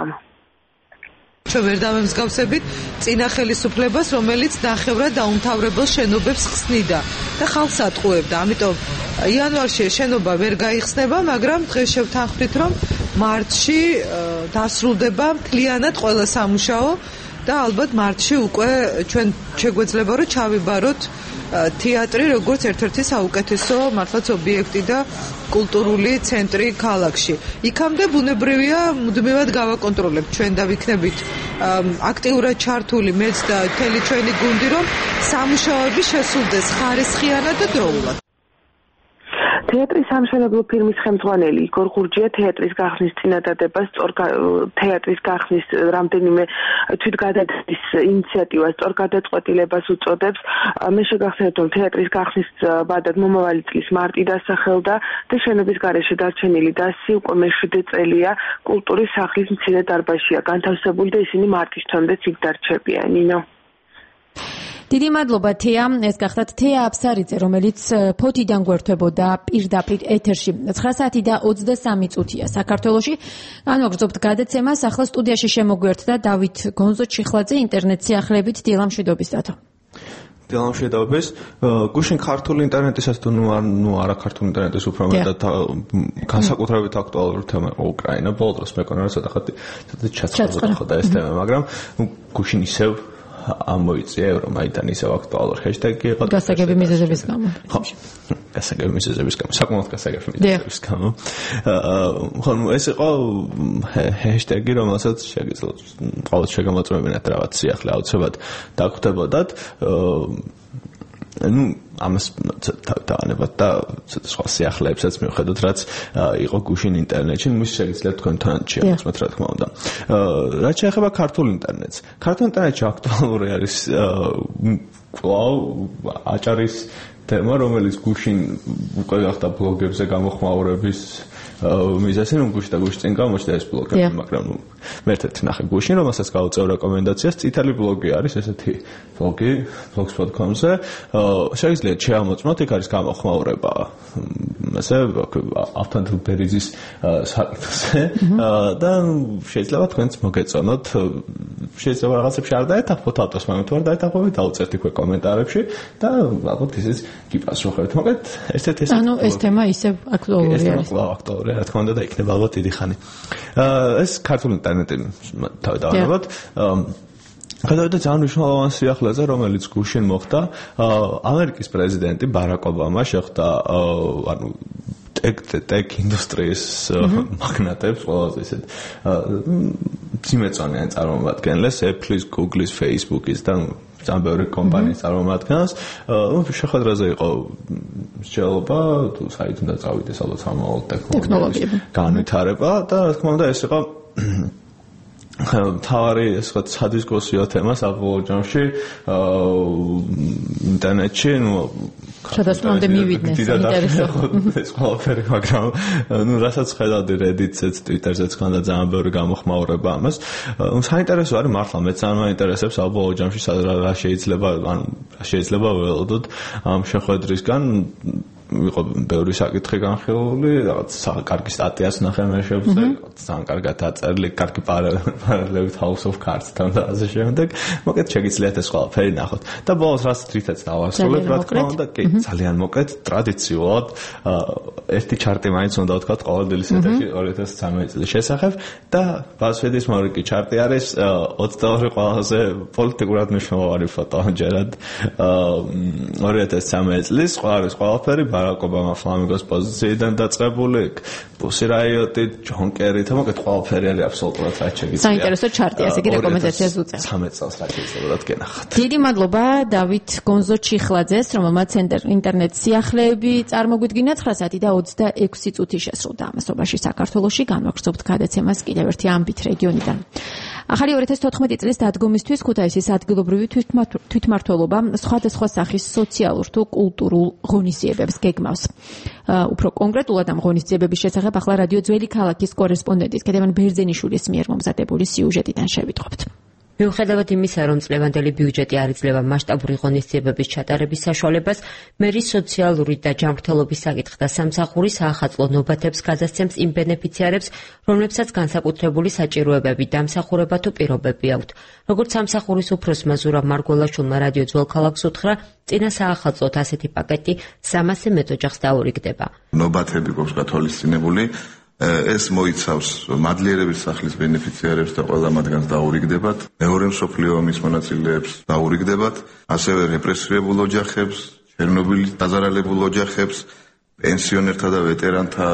ჩვენ ვერ დავემსგავსებით წინა ხელისუფლებას, რომელიც ნახევრად დაუმთავრებელ შენობებს ხსნიდა და ხალხს ატყუებდა. ამიტომ იანვარში შენობა ვერ გაიხსნება, მაგრამ დღეს შევთანხმდით, რომ მარტში დასრულდება მთლიანად ყველა სამუშაო და ალბათ მარტში უკვე ჩვენ შეგვეძლება რომ ჩავიბაროთ თეატრი როგორც ერთ-ერთი საუკეთესო მართლაც ობიექტი და კულტურული ცენტრი ქალაქში. იქამდე ბუნებრივია მუდმივად გავაკონტროლებთ ჩვენ და ვიქნებით აქტიურად ჩართული მეც და მთელი ჩვენი გუნდი, რომ სამუშაოები შესრულდეს ხარისხიანად და დროულად. თეატრის სამშენებლო ფირმის ხელმძღვანელი იგორ ხურჯია თეატრის გახსნის წინადადებას სწორ თეატრის გახსნის რამდენიმე თვითგადაცემის ინიციატივას სწორ გადაწყვეტილებას უწოდებს. მე შეგახსენებთ, რომ თეატრის გახსნის ვადად მომავალი წლის მარტი დასახელდა და შენობის გარეშე დარჩენილი დასი უკვე მეშვიდე წელია კულტურის სახლის მცირე დარბაზშია განთავსებული და ისინი მარტის თვემდეც იქ დარჩებიან. ნინო. დიდი მადლობა თეა, ეს გახდათ თეა აფსარიძე, რომელიც ფოთიდან გვერდებოდა პირდაპირ ეთერში. ცხრა საათი და ოცდასამი წუთია საქართველოში. განვაგრძობთ გადაცემას, ახლა სტუდიაში შემოგვერთდა დავით გონზო-ჩიხლაძე ინტერნეტ სიახლეებით. დილა მშვიდობის დათო. დილა მშვიდობის. გუშინ ქართული ინტერნეტისაც თუ ნუ არ ნუ არა ქართული ინტერნეტის უფრო მეტად განსაკუთრებით აქტუალური თემა უკრაინა. ბოლო დროს მეკონა რომ ცოტა ხეთი ცოტა ჩაწყდა ეს თემა, მაგრამ გუშინ ისევ ამოიწია ევრომაიდანი ისევ აქტუალური ჰეშტეგი იყო გასაგები მიზეზების გამო. ხო, გასაგები მიზეზების გამო, საკმაოდ გასაგები მიზეზების გამო. ხო, ეს იყო ჰეშტეგი, რომელსაც შეგიძლიათ ყოველ შეგამოწმებინათ რაღაც სიახლე აუცილებლად დაგხვდებოდათ. ну ამას დავანებოთ და ცოტა სხვა სიახლეებსაც მივხედოთ, რაც იყო გუშინ ინტერნეტში, მის შეგიძლიათ თქვენთან შეამოწმოთ, რა თქმა უნდა. რაც შეეხება ქართულ ინტერნეტს. ქართულ ინტერნეტში აქტუალური არის კვლავ აჭარის თემა, რომელიც გუშინ უკვე გახდა ბლოგებზე გამოხმაურების მიზეზი, რომ გუშინ და გუშინ წინ გამოჩნდა ეს ბლოგები, მაგრამ მე ერთ-ერთი ნახე გუშინ, რომელსაც გავუწევ რეკომენდაციას, წითელი ბლოგი არის, ესეთი ბლოგი blogspot dot com-ზე. შეგიძლიათ შეამოწმოთ, იქ არის გამოხმაურება ასე ავთანდილ ბერიძის საკითხზე და შეიძლება თქვენც მოგეწონოთ, შეიძლება რაღაცებში არ დაეთანხმოთ ავტორს, მაგრამ თუ არ დაეთანხმებით, დაუწერთ იქვე კომენტარებში და ალბათ ისიც გიპასუხებთ. მოკლედ, ერთ-ერთი ეს ანუ ეს თემა ისევ აქტუალური არის. ეს თემა აქტუალური, რა თქმა უნდა და იქნება ალბათ დიდი ხანი. ეს ქართული ინტერნეტი თავი დავანებოთ. გადავიდა ძალიან მნიშვნელოვან სიახლეზე, რომელიც გუშინ მოხდა. ამერიკის პრეზიდენტი ბარაკ ობამა შეხვდა ანუ ტეკ ინდუსტრიის მაგნატებს, ყველაზე ისეთ ძიმეწონიან წარმომადგენლებს, Apple-ის, Google-ის, Facebook-ის და ძალიან ბევრი კომპანიის წარმომადგენლებს. შეხვედრაზე იყო მსჯელობა, თუ საით უნდა წავიდეს ალბათ სამოვალ ტექნოლოგიები განვითარება და რა თქმა უნდა ეს იყო თავარი ეს ხო სადისკუსიო თემა საბოლოო ჯამში ინტერნეტში, ну შედასწრამდე მივიდნენ საინტერესო ეს ყველაფერი, მაგრამ ну რასაც ხედავდი Reddit-ზე, Twitter-ზე ხანდა ძალიან ბევრი გამოხმაურება ამას. საინტერესო არის მართლა, მეც ძალიან მაინტერესებს საბოლოო ჯამში რა შეიძლება, ანუ რა შეიძლება ველოდოთ ამ შეხვედრისგან. იყო ბევრი საკითხი განხილული, რაღაც კარგი სტატიას ნახე მე შევზე, ძალიან კარგად აწერილი, კარგი პარალელებით House of Cards-თან და ასე შემდეგ. მოკლედ შეგიძლიათ ეს ყველაფერი ნახოთ. და ბოლოს რაც თვითაც დავასრულებ, რა თქმა უნდა, კი, ძალიან მოკლედ, ტრადიციულად ერთი ჩარტი მაინც უნდა ვთქვათ ყოველდღიურ სეტებში ორი ათას ცხრამეტი წლის შესახებ და BuzzFeed-ის მორიკი ჩარტი არის ოცდაორი ყველაზე პოლიტიკურად მნიშვნელოვანი ფოტო ამჯერად ორი ათას ცხრამეტი წლის, ყველა არის ყველაფერი ბარაკ ობამა ფლამინგოს პოზიციიდან დაწყებული, პუსი რაიოტი, ჯონ კერი, და მოკლედ ყველაფერი არის აბსოლუტურად რაც შეგიძლია. საინტერესო ჩარტი, ასე კი რეკომენდაციას უწევ. ცხრამეტ წელს რაც შეიძლება გენახოთ. დიდი მადლობა დავით გონზო ჩიხლაძეს, რომელმაც ინტერნეტ სიახლეები წარმოგვიდგინა ცხრა საათი და ოცდაექვსი წუთი შესრულდა ამასობაში საქართველოში. განვაგრძობთ გადაცემას კიდევ ერთი ამბით რეგიონიდან. ახალი ორი ათას თოთხმეტი წლის დადგომისთვის ქუთაისის ადგილობრივი თვითმმართველობა სხვადასხვა სახის სოციალურ თუ კულტურულ ღონისძიებებს გეგმავს. უფრო კონკრეტულად ამ ღონისძიებების შესახებ ახლა რადიო ძველი ქალაქის კორესპონდენტის კედევან ბერძენიშვილის მიერ მომზადებული სიუჟეტიდან შევიტყობთ. მიუხედავად იმისა, რომ წლევანდელი ბიუჯეტი არ იძლევა მასშტაბური ღონისძიებების ჩატარების საშუალებას, მერის სოციალური და ჯანმრთელობის საკითხთა სამსახური საახალწლო ნობათებს გადასცემს იმ ბენეფიციარებს, რომლებსაც განსაკუთრებული საჭიროებები, დამსახურება თუ პირობები აქვთ. როგორც სამსახურის უფროსმა ზურაბ მარგველაშვილმა რადიო ძველ ქალაქს უთხრა, წინა საახალწლოდ ასეთი პაკეტი სამასი მეტოჯახს დაურიგდება. ნობათები გვაქვს გათვალისწინებული. ეს მოიცავს მადლიერების სახლის ბენეფიციარებს და ყველა მათგანს დაურიგდებათ, მეორე მსოფლიო ომის მონაწილეებს დაურიგდებათ, ასევე რეპრესირებულ ოჯახებს, ჩერნობილის დაზარალებულ ოჯახებს, პენსიონერთა და ვეტერანთა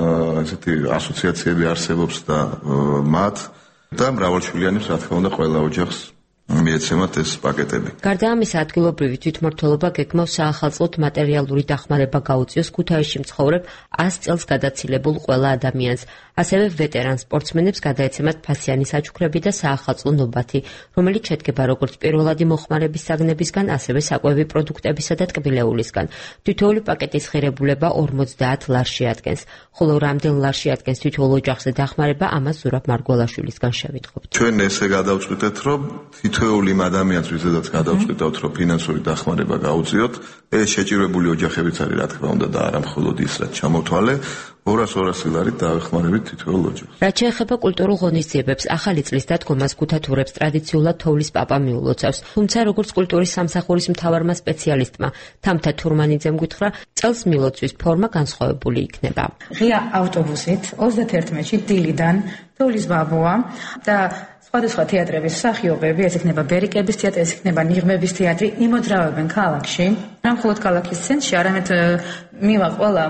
ესეთი ასოციაციები არსებობს და მათ და მრავალშვილიანებს, რა თქმა უნდა, ყველა ოჯახს მიეცემათ ეს პაკეტები. გარდა ამისა, ადგილობრივი თვითმმართველობა გეგმავს საახალწლოდ მატერიალური დახმარება გაუწიოს ქუთაისში მცხოვრებ ას წელს გადაცილებულ ყველა ადამიანს. ასევე ვეტერან სპორტსმენებს გადაეცემათ ფასიანი საჩუქრები და საახალწლო ნობათი, რომელიც შედგება როგორც პირველადი მოხმარების საგნებისგან, ასევე საკვები პროდუქტებისა და ტკბილეულისგან. თითოეული პაკეტის ღირებულება ორმოცდაათ ლარს შეადგენს, ხოლო რამდენ ლარს შეადგენს თითოეულ ოჯახზე დახმარება, ამას ზურაბ მარგველაშვილისგან შევიტყობთ. ჩვენ ესე გადავწყვიტეთ, რომ თითოეული იმ ადამიანს, ვიზედაც გადავწყვიტავთ, რომ ფინანსური დახმარება გაუწიოთ, ეს შეჭირებული ოჯახებიც არის, რა თქმა უნდა, და არა მხოლოდ ის, რაც ჩამოთვალე. ორას ორასი ლარით დაეხმარებით თითოეულ ოჯახს. რაც შეეხება კულტურულ ღონისძიებებს, ახალი წლის დადგომას ქუთათურებს ტრადიციულად თოვლის პაპა მიულოცავს. თუმცა, როგორც კულტურის სამსახურის მთავარმა სპეციალისტმა თამთა თურმანიძემ გითხრა, წელს მილოცვის ფორმა განსხვავებული იქნება. ღია ავტობუსით ოცდაათერთმეტში დილიდან თოვლის ბაბოა და სხვადასხვა თეატრების მსახიობები, ეს იქნება ბერიკების თეატრი, ეს იქნება ნიღმების თეატრი, იმოძრავებენ ქალაქში, არა მხოლოდ ქალაქის ცენტრში, არამედ მივა ყველა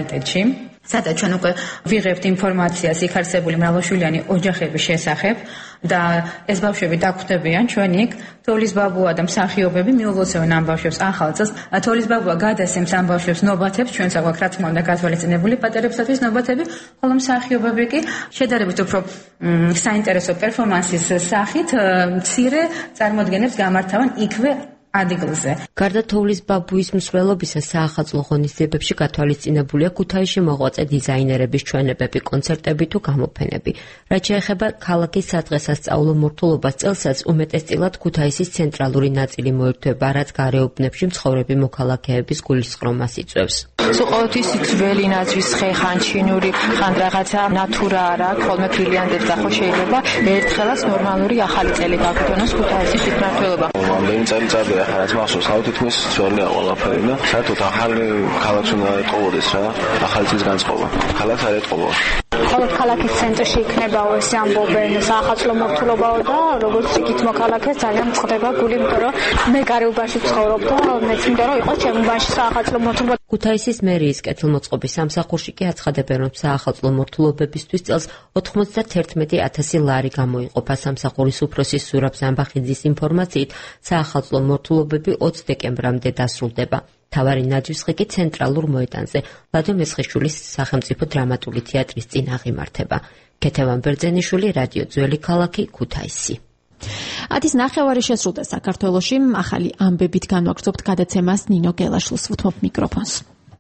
მუნიციპალიტეტში. სადაც ჩვენ უკვე ვიღებთ ინფორმაციას იქ არსებული მრავალშვილიანი ოჯახების შესახებ, და ეს ბავშვები დაგვხვდებიან ჩვენ იქ თოვლის ბაბუა და მსახიობები მიულოცავენ ამ ბავშვებს ახალ წელს თოვლის ბაბუა გადასცემს ამ ბავშვებს ნობათებს ჩვენც აგვაქვს რა თქმა უნდა გათვალისწინებული პატერებსათვის ნობათები ხოლო მსახიობები კი შედარებით უფრო საინტერესო პერფორმანსის სახით მცირე წარმოდგენებს გამართავენ იქვე ადგილზე. გარდა თოვლის ბაბუის მსვლელობისა საახალწლო ღონისძიებებში გათვალისწინებულია ქუთაისში მოღვაწე დიზაინერების ჩვენებები, კონცერტები თუ გამოფენები. რაც შეეხება ქალაქის სადღესასწაულო მორთულობას წელსაც უმეტესწილად ქუთაისის ცენტრალური ნაწილი მოირთვება, რაც გარეუბნებში მცხოვრები მოქალაქეების გულისწყრომას იწვევს. სულ ყოველთვის ძველი ნაძვის ხე, ხან ჩინური, ხან რაღაცა ნატურა არა, ხოლმე ბრილიანტებს და ხო შეიძლება ერთხელაც ნორმალური ახალი წელი გაგვიდონოს ქუთაისის თვითმმართველობა. მომდენი წელიწადია რაც მახსოვს, ავ თითქმის ძველია ყველაფერი და საერთოდ ახალი ქალაქს უნდა ეტყობოდეს რა, ახალი წლის განწყობა. ქალაქს არ ეტყობა. ხოლო ქალაქის ცენტრში იქნება ეს ამბობენ საახალწლო მორთულობაო და როგორც იქით მოქალაქეს ძალიან წყდება გული, იმიტომ რომ მე გარეუბანში ვცხოვრობ და მეც მინდა რომ იყოს ჩემი უბანში საახალწლო მორთულობა. ქუთაისის მერიის კეთილმოწყობის სამსახურში კი აცხადებენ, რომ საახალწლო მორთულობებისთვის წელს ოთხმოცდათერთმეტი ათასი ლარი გამოიყოფა. სამსახურის უფროსის ზურაბ ზამბახიძის ინფორმაციით, საახალწლო მორთულობები ოცი დეკემბრამდე დასრულდება. თავარი ნაძვისხი კი ცენტრალურ მოედანზე ლადო მესხიშვილის სახელმწიფო დრამატული თეატრის წინ აღიმართება. ქეთევან ბერძენიშვილი, რადიო ძველი ქალაქი, ქუთაისი. ათის ნახევარი შესრულდა საქართველოში. ახალი ამბებით განვაგრძობთ გადაცემას ნინო გელაშვილს ვუთმობ მიკროფონს.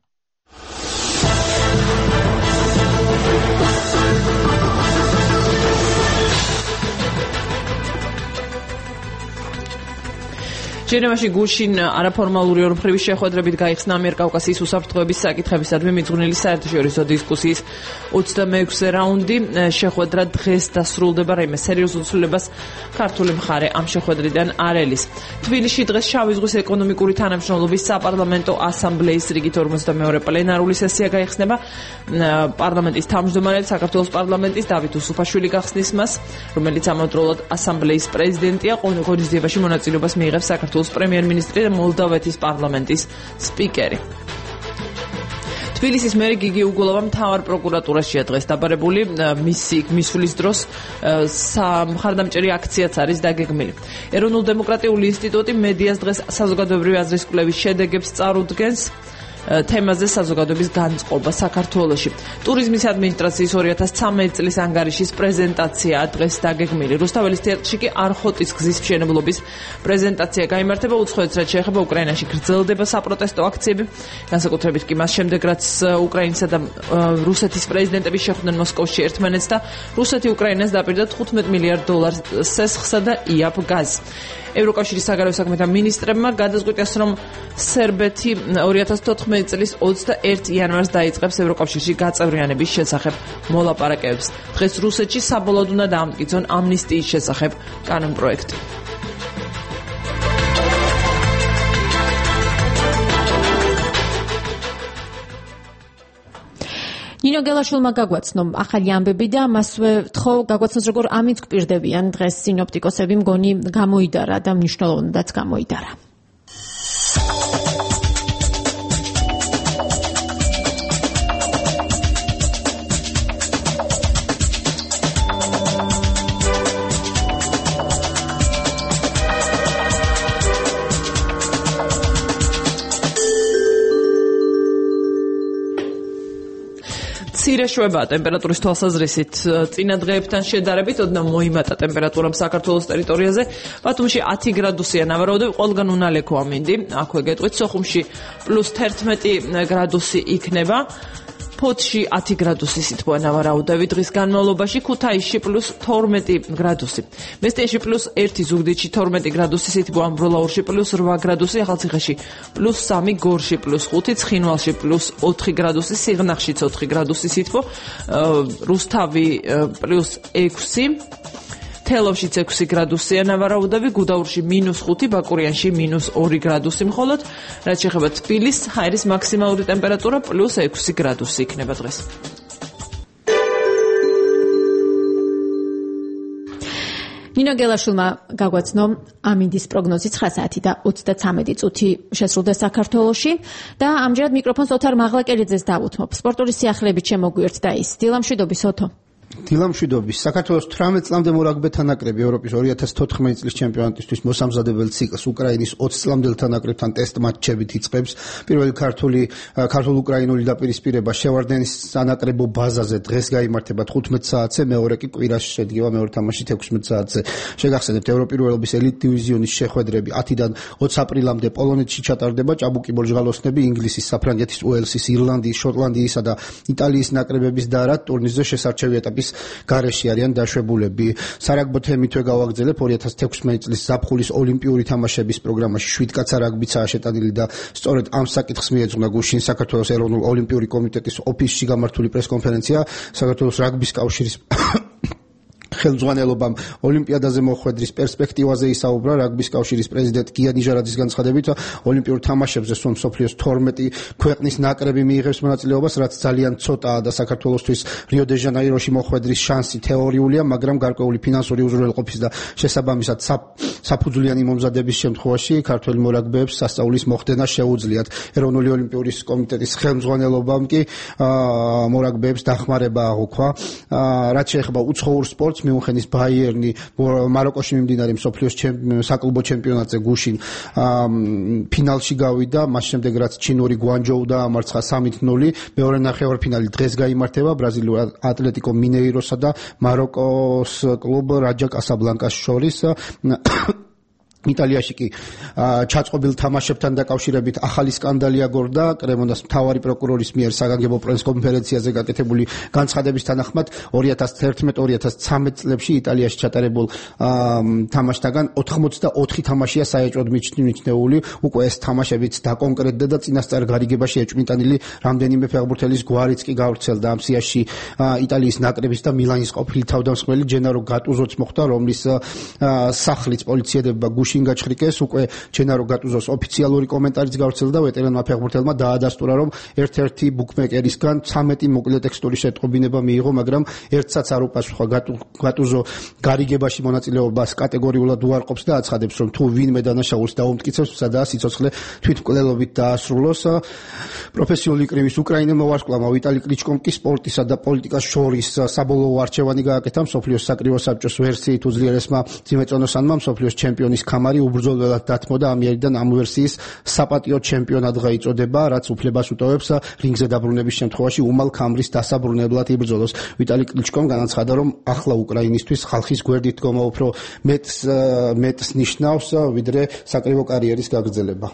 ჟენევაში გუშინ არაფორმალური ორმხრივი შეხვედრებით გაიხსნა ამიერკავკასიის უსაფრთხოების საკითხებისადმი მიძღვნილი საერთაშორისო დისკუსიის ოცდამეექვსე რაუნდი. შეხვედრა დღეს დასრულდება, რაიმე სერიოზულ ცვლილებას ქართული მხარე ამ შეხვედრიდან არ ელის. თბილისში დღეს შავი ზღვის ეკონომიკური თანამშრომლობის საპარლამენტო ასამბლეის რიგით ორმოცდამეორე პლენარული სესია გაიხსნება. პარლამენტის თავმჯდომარედ საქართველოს პარლამენტის დავით უსუფაშვილი გახსნის მას, რომელიც ამავდროულად ასამბლეის პრეზიდენტია. ღონისძიებაში მონაწილეობას მიიღებს საქართველოს პრემიერ-მინისტრი და მოლდავეთის პარლამენტის სპიკერი. თბილისის მერი გიგი უგულავა მთავარ პროკურატურაშია დღეს დაბარებული. მისი მისვლის დროს მხარდამჭერი აქციაც არის დაგეგმილი. ეროვნულ დემოკრატიული ინსტიტუტი მედიას დღეს საზოგადოებრივი აზრის კვლევის შედეგებს წარუდგენს. თემაზე საზოგადოების განწყობა საქართველოში. ტურიზმის ადმინისტრაციის ორი ათას ცხრამეტი წლის ანგარიშის პრეზენტაცია დღეს დაგეგმილი. რუსთაველის თეატრში კი არხოტის გზის მშენებლობის პრეზენტაცია გაიმართება. უცხოეთს რაც შეეხება უკრაინაში გრძელდება საპროტესტო აქციები. განსაკუთრებით კი მას შემდეგ, რაც უკრაინისა და რუსეთის პრეზიდენტები შეხვდნენ მოსკოვში ერთმანეთს და რუსეთი უკრაინას დაპირდა თხუთმეტ მილიარდ დოლარს სესხსა და იაფ გაზს. ევროკავშირის საგარეო საქმეთა მინისტრებმა გადაწყვიტეს, რომ სერბეთი ორი ათას თოთხმეტი წლის ოცდაერთი იანვარს დაიწყებს ევროკავშირში გაწევრიანების შესახებ მოლაპარაკებებს. დღეს რუსეთში საბოლოოდ უნდა დაამტკიცონ ამნისტიის შესახებ კანონპროექტი. ნინო გელაშვილმა გაგვაცნო ახალი ამბები და მასვე თხოვ გაგვაცნოს როგორ ამით გვპირდებიან დღეს სინოპტიკოსები, მგონი გამოიდარა და მნიშვნელოვნადაც გამოიდარა. მცირე შვება ტემპერატურის თვალსაზრისით წინა დღეებთან შედარებით ოდნავ მოიმატა ტემპერატურამ საქართველოს ტერიტორიაზე. ბათუმში ათი გრადუსია ნავარაუდები, ყველგან უნალექო ამინდი. აქვე გეტყვით, სოხუმში პლუს თერთმეტი გრადუსი იქნება. ფოთში ათი გრადუსი სითბოა ნავარაუდები დღის განმავლობაში, ქუთაისში პლუს თორმეტი გრადუსი. მესტიაში პლუს ერთი, ზუგდიდში თორმეტი გრადუსი სითბოა, ამბროლაურში პლუს რვა გრადუსი, ახალციხეში პლუს სამი, გორში პლუს ხუთი, ცხინვალში პლუს ოთხი გრადუსი, სიღნაღშიც ოთხი გრადუსი სითბო, რუსთავი პლუს ექვსი, თელავშიც ექვსი გრადუსია ნავარაუდები, გუდაურში მინუს ხუთი, ბაკურიანში მინუს ორი გრადუსი მხოლოდ. რაც შეეხება თბილისს, ჰაერის მაქსიმალური ტემპერატურა პლუს ექვსი გრადუსი იქნება დღეს. ნინო გელაშვილმა გაგვაცნო ამინდის პროგნოზი ცხრა საათი და ოცდაცამეტი წუთი შესრულდა საქართველოში და ამჯერად მიკროფონს ოთარ მაღლაკერიძეს დავუთმობ. სპორტული სიახლეებით შემოგვიერთდა ის. დილამშვიდობის ოთო. დილამშვიდობის საქართველოს თვრამეტ წლამდე მორაგბეთა ნაკრები ევროპის ორი ათას თოთხმეტი წლის ჩემპიონატისთვის მოსამზადებელ ციკლს უკრაინის ოცი წლამდელთა ნაკრებთან ტესტ მატჩებით იწყებს. პირველი ქართული ქართულ-უკრაინული დაპირისპირება შევარდენის სანაკრებო ბაზაზე დღეს გაიმართება თხუთმეტ საათზე, მეორე კი კვირაში შედგება მეორე თამაშით ექვსმეტ საათზე. შეგახსენებთ, ევროპირველობის ელიტ დივიზიონის შეხვედრები ათიდან ოცი აპრილამდე პოლონეთში ჩატარდება. ჭაბუკი ბორჯღალოსნები ინგლისის, საფრანგეთის, უელსის, ირლანდიის, შოტლანდიისა და იტალიის ნაკრებების და რა ტურნირზე შესარჩევი ეტაპის გარეშე არიან დაშვებულები. სარაგბო თემითვე გავაგრძელებ ორი ათას თექვსმეტი წლის ზაფხულის ოლიმპიური თამაშების პროგრამაში შვიდ კაცა რაგბიცაა შეტანილი და სწორედ ამ საკითხს მიეძღვნა გუშინ საქართველოს ეროვნულ ოლიმპიური კომიტეტის ოფისში გამართული პრესკონფერენცია. საქართველოს რაგბის კავშირის ხელმძღვანელობამ ოლიმპიადაზე მოხვედრის პერსპექტივაზე ისაუბრა. რაგბის კავშირის პრეზიდენტ გია ნიჟარაძის განცხადებით, ოლიმპიურ თამაშებზე სულ მსოფლიოს თორმეტი ქვეყნის ნაკრები მიიღებს მონაწილეობას, რაც ძალიან ცოტაა და საქართველოსთვის რიო დე ჟანეიროში მოხვედრის შანსი თეორიულია, მაგრამ გარკვეული ფინანსური უზრუნველყოფის და შესაბამისად საფუძვლიანი მომზადების შემთხვევაში ქართველ მორაგბეებს სასწაულის მოხდენა შეუძლიათ. ეროვნული ოლიმპიური კომიტეტის ხელმძღვანელობამ კი მორაგბეებს დახმარება აღუქვა. რაც შეეხება უცხოურ სპორტს, მიუნხენის ბაიერნი მაროკოში მიმდინარე მსოფლიოს საკლუბო ჩემპიონატზე გუშინ ფინალში გავიდა, მას შემდეგ რაც ჩინური გვანჯოუ დაამარცხა სამით ნული. მეორე ნახევარფინალი დღეს გაიმართება ბრაზილიურ ატლეტიკო მინეიროსა და მაროკოს კლუბ რაჯა კასაბლანკას შორის. იტალიაში კი ჩაწყობილ თამაშებთან დაკავშირებით ახალი სკანდალი აგორდა. კრემონას მთავარი პროკურორის მიერ საგანგებო პრესკონფერენციაზე გაკეთებული განცხადების თანახმად ორი ათას თერთმეტ ორი ათას ცხრამეტ წლებში იტალიაში ჩატარებულ თამაშთაგან ოთხმოცდაოთხი თამაშია საეჭვოდ მიჩნეული. უკვე ეს თამაშებიც დაკონკრეტდა და წინასწარ გარიგებაში ეჭვმიტანილი რამდენიმე ფეხბურთელის გვარიც კი გავრცელდა. ამ სიაში იტალიის ნაკრების და მილანის ყოფილი თავდამსხმელი ჯენარო გატუზოც მოხვდა, რომლის სახლიც პოლიციელებმა გუშინ გაჩხრიკეს. უკვე ჯენარო გატუზოს ოფიციალური კომენტარიც გავრცელდა. ვეტერანმა ფეხბურთელმა დაადასტურა, რომ ერთ-ერთი ბუკმეკერისგან ცამეტი მოკლე ტექსტური შეტყობინება მიიღო, მაგრამ ერთსაც არ უპასუხა. გატუზო გარიგებაში მონაწილეობას კატეგორიულად უარყოფს და აცხადებს, რომ თუ ვინმე დანაშაულს დაუმტკიცებს, სადაა სიცოცხლე თვითმკვლელობით დაასრულოს. პროფესიული კრივის უკრაინელმა ვარსკვლავმა ვიტალი კლიჩკომ კი სპორტისა და პოლიტიკას შორის საბოლოო არჩევანი გააკეთა. მსოფლიოს საკრივო საბჭოს ვერსიით უძლიერესმა ძიმეწონოსანმა მსოფლიოს ჩემპიონის კამარი უბრძოლველად დათმოდა. ამ იერიდან ამ ვერსიის საპატიო ჩემპიონატღა იწოდება, რაც უფლებას უტოვებს რინგზე დაბრუნების შემთხვევაში უმალ კამრის დასაბრუნებლად იბრძოლოს. ვიტალი კლიჩკომ განაცხადა, რომ ახლა უკრაინისთვის ხალხის გვერდით დგომა უფრო მეტს მეტს ნიშნავს, ვიდრე საკრივო კარიერის გაგრძელება.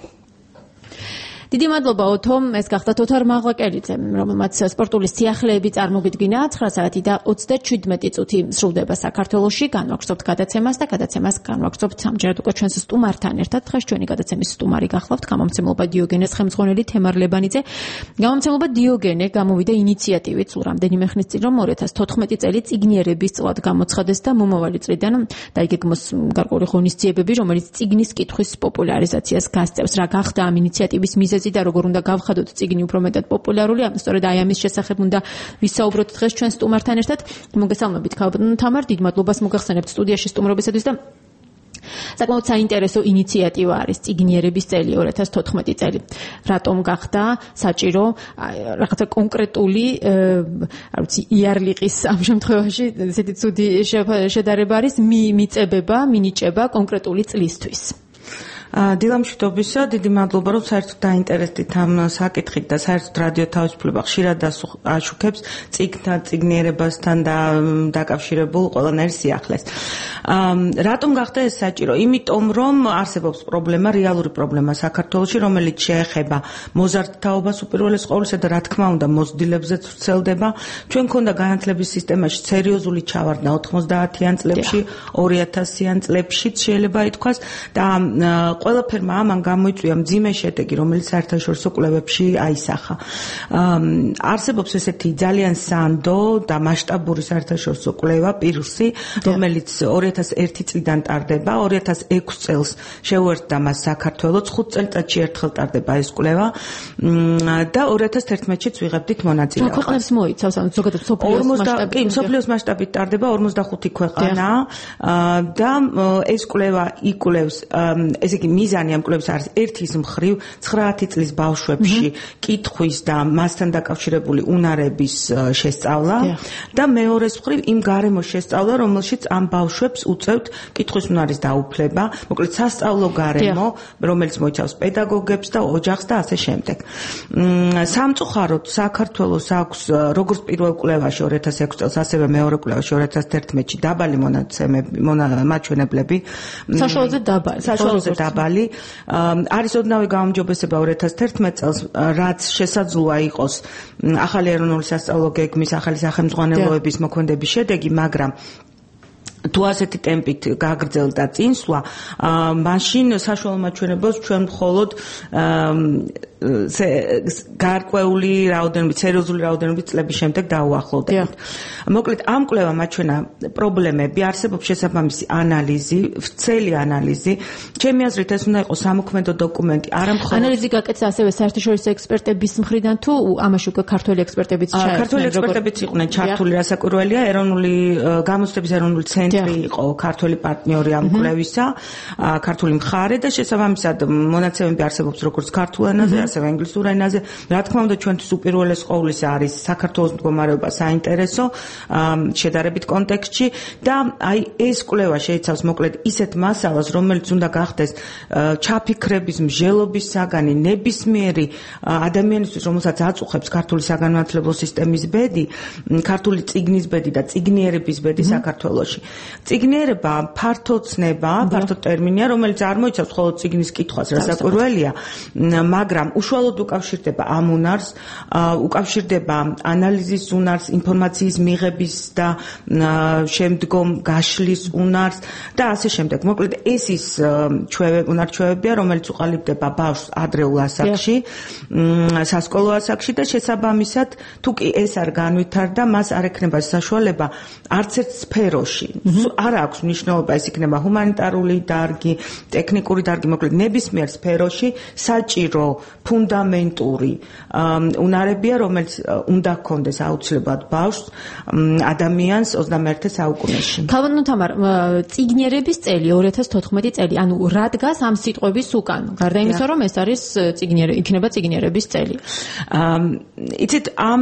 დიდი მადლობა ოთო, ეს გახდათ ოთარ მაღლაკელიძე, რომელმაც სპორტული სიახლეები წარმოგიდგინა. ცხრა საათი და ოცდაჩვიდმეტი წუთი სრულდება საქართველოში. განვაგრძობთ გადაცემას და გადაცემას განვაგრძობთ ამჯერად უკვე ჩვენს სტუმართან ერთად. დღეს ჩვენი გადაცემის სტუმარი გახლავთ გამომცემლობა დიოგენეს ხელმძღვანელი თემარ ლებანიძე. გამომცემლობა დიოგენე გამოვიდა ინიციატივით სულ რამდენიმე ხნის წინ, რომ ორი ათას თოთხმეტი წელი წიგნიერების წლად გამოცხადეს და მომავალი წლიდან დაიგეგმოს გარკვეული ღონისძიებები, რომელიც წიგნის კითხვის პოპულარიზაციას გასწევს. რა გახდა ამ ინიციატივის მიზეზი და როგორ უნდა გავხადოთ წიგნი უფრო მეტად პოპულარული, ამ სწორედ აი ამის შესახებ უნდა ვისაუბროთ დღეს ჩვენ სტუმართან ერთად. მოგესალმებით თამარ, დიდ მადლობას მოგახსენებთ სტუდიაში სტუმრობისათვის და საკმაოდ საინტერესო ინიციატივა არის წიგნიერების წელი ორი ათას თოთხმეტი წელი. რატომ გახდა საჭირო რაღაცა კონკრეტული, არ ვიცი, იარლიყის ამ შემთხვევაში ესეთი ცუდი შედარება არის მიწებება, მინიჭება კონკრეტული წლისთვის. დილამშვიდობისა, დიდი მადლობა, რომ საერთოდ დაინტერესდით ამ საკითხით და საერთოდ რადიო თავისუფლება ხშირად აშუქებს წიგნთან, წიგნიერებასთან და დაკავშირებულ ყველანაირ სიახლეს. რატომ გახდა ეს საჭირო? იმიტომ, რომ არსებობს პრობლემა, რეალური პრობლემა საქართველოში, რომელიც შეეხება მოზარდთაობას უპირველეს ყოვლისა და რა თქმა უნდა მოზრდილებზეც ვრცელდება. ჩვენ მქონდა განათლების სისტემაში სერიოზული ჩავარდნა ოთხმოცდაათიან წლებში, ორი ათასიან წლებშიც შეიძლება ითქვას და ყველაფერმა ამან გამოიწვია მძიმე შედეგი, რომელიც საერთაშორისო კვლევებში აისახა. არსებობს ესეთი ძალიან სანდო და მასშტაბური საერთაშორისო კვლევა პირუსი, რომელიც ორი ათას ერთი წლიდან ტარდება, ორი ათას ექვსი წელს შეუერთდა მას საქართველოს, ხუთ წელიწადში ერთხელ ტარდება ეს კვლევა და ორი ათას თერთმეტშიც ვიღებდით მონაწილეობას. რა ქვეყნებს მოიცავს, ანუ ზოგადად მსოფლიოს მასშტაბით? კი, მსოფლიოს მასშტაბით ტარდება ორმოცდახუთი ქვეყანა და ეს კვლევა იკვლევს, ესე იგი მიზანი ამ კვლევის არის ერთის მხრივ ცხრაათი წლის ბავშვებში კითხვის და მასთან დაკავშირებული უნარების შესწავლა და მეორეს მხრივ იმ გარემოს შესწავლა, რომელშიც ამ ბავშვებს უწევთ კითხვის უნარის დაუფლება, მოკლედ სასწავლო გარემო, რომელიც მოიცავს პედაგოგებს და ოჯახს და ასე შემდეგ. სამწუხაროდ საქართველოს აქვს როგორც პირველ კვლევაში ორი ათას ექვსი წელს, ასევე მეორე კვლევაში ორი ათას თერთმეტში დაბალი მონაცემები, მაჩვენებლები. საშუალოზე დაბალი. საშუალოზე დაბალი. არის ოდნავი გაუმჯობესება ორი ათას თერთმეტ წელს, რაც შესაძლოა იყოს ახალი ეროვნული სასწავლო გეგმის, ახალი სახელმძღვანელოების მოქმედების შედეგი, მაგრამ თუ ასეთი ტემპით გაგრძელდა წინსვლა, მაშინ საშუალო მაჩვენებელს ჩვენ მხოლოდ გარკვეული რაოდენობით, სერიოზული რაოდენობით წლების შემდეგ დაუახლოვდებით. მოკლედ, ამ კვლევამ აჩვენა პრობლემები, არსებობს შესაბამისი ანალიზი, ვრცელი ანალიზი. ჩემი აზრით, ეს უნდა იყოს სამოქმედო დოკუმენტი, არა მხოლოდ ანალიზი გაკეთდა ასევე საერთაშორისო ექსპერტების მხრიდან თუ ამაში უკვე ქართველი ექსპერტებიც ჩაერთნენ? ქართველი ექსპერტებიც იყვნენ ჩართული, რასაკვირველია, ეროვნული გამოცდების ეროვნული ცენტრი იყო ქართველი პარტნიორი ამ კვლევისა, ქართული მხარე და შესაბამისად მონაცემები არსებობს როგორც ქართულ ენაზე, ასევე ინგლისურ ენაზე. რა თქმა უნდა, ჩვენთვის უპირველეს ყოვლისა არის საქართველოს მდგომარეობა საინტერესო შედარებით კონტექსტში და აი ეს კვლევა შეიცავს მოკლედ ისეთ მასალას, რომელიც უნდა გახდეს ჩაფიქრების, მსჯელობის საგანი ნებისმიერი ადამიანისთვის, რომელსაც აწუხებს ქართული საგანმანათლებლო სისტემის ბედი, ქართული წიგნის ბედი და წიგნიერების ბედი საქართველოში. წიგნიერება ფართო ცნება, ფართო ტერმინია, რომელიც არ მოიცავს მხოლოდ წიგნის კითხვას, რასაკვირველია, მაგრამ უშუალოდ უკავშირდება ამ უნარს, უკავშირდება ანალიზის უნარს, ინფორმაციის მიღების და შემდგომ გაშლის უნარს და ასე შემდეგ. მოკლედ, ეს ის უნარ-ჩვევებია, რომელიც უყალიბდება ბავშვს ადრეულ ასაკში, სასკოლო ასაკში და შესაბამისად, თუ კი ეს არ განვითარდა, მას არ ექნება საშუალება არც ერთ სფეროში. არ აქვს მნიშვნელობა, ეს იქნება ჰუმანიტარული დარგი, ტექნიკური დარგი, მოკლედ ნებისმიერ სფეროში საჭირო ფუნდამენტური უნარებია, რომელიც უნდა ჰქონდეს აუცილებლად ბავშვს, ადამიანს ოცდამეერთე საუკუნეში. ქალბატონო თამარ, წიგნიერების წელი ორი ათას თოთხმეტი წელი, ანუ რა დგას ამ სიტყვების უკან? გარდა იმისა, რომ ეს არის წიგნიერი, იქნება წიგნიერების წელი. იცით, ამ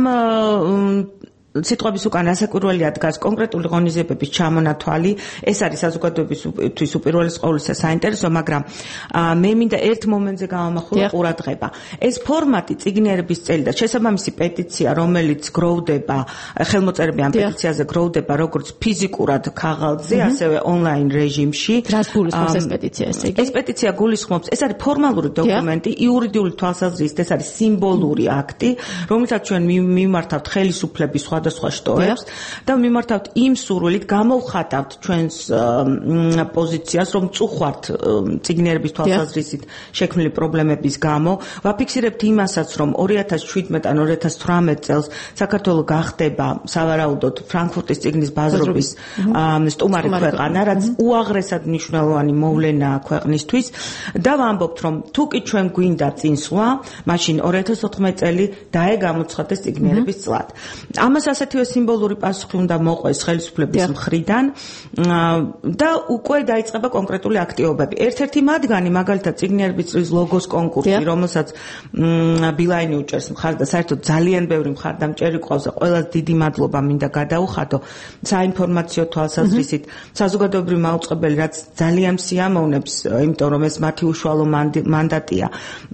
სიტყვების უკან რასაკვირველია დგას კონკრეტული ღონისძიებების ჩამონათვალი, ეს არის საზოგადოებისთვის უპირველეს ყოვლისა საინტერესო, მაგრამ მე მინდა ერთ მომენტზე გავამახვილო ყურადღება. ეს ფორმატი წიგნიერების წელი და შესაბამისი პეტიცია, რომელიც გროვდება, ხელმოწერები ამ პეტიციაზე გროვდება როგორც ფიზიკურად ქაღალდზე, ასევე ონლაინ რეჟიმში. რას გულისხმობს ეს პეტიცია, ესე იგი? ეს პეტიცია გულისხმობს, ეს არის ფორმალური დოკუმენტი, იურიდიული თვალსაზრისით ეს არის სიმბოლური აქტი, რომელსაც ჩვენ მიმართავთ ხელისუფლების სხვადასხვა შტოებს და მიმართავთ იმ სურვილით, გამოვხატავთ ჩვენს პოზიციას, რომ წუხვართ წიგნიერების თვალსაზრისით შექმნილი პრობლემების გამო. ვაფიქსირებთ იმასაც, რომ ორი ათას შვიდმეტ ან ორი ათას თვრამეტ წელს საქართველო გახდება სავარაუდოდ ფრანკფურტის წიგნის ბაზრობის სტუმარი ქვეყანა, რაც უაღრესად მნიშვნელოვანი მოვლენაა ქვეყნისთვის და ვამბობთ, რომ თუ კი ჩვენ გვინდა წინსვლა, მაშინ ორი ათას ოთხმეტი წელი დაე გამოცხადდეს წიგნიერების წლად. ამას ასეთივე სიმბოლური პასუხი უნდა მოყვეს ხელისუფლების მხრიდან და უკვე დაიწყება კონკრეტული აქტივობები. ერთ-ერთი მათგანი, მაგალითად, წიგნიერების წლის ლოგოს კონკურსი, რომელსაც ბილაინი უჭერს მხარს და საერთოდ ძალიან ბევრი მხარდამჭერი ყავს და ყველას დიდი მადლობა მინდა გადაუხადო საინფორმაციო თვალსაზრისით საზოგადოებრივი მაუწყებელი, რაც ძალიან სიამოვნებს, იმიტომ რომ ეს მათი უშუალო მანდატია.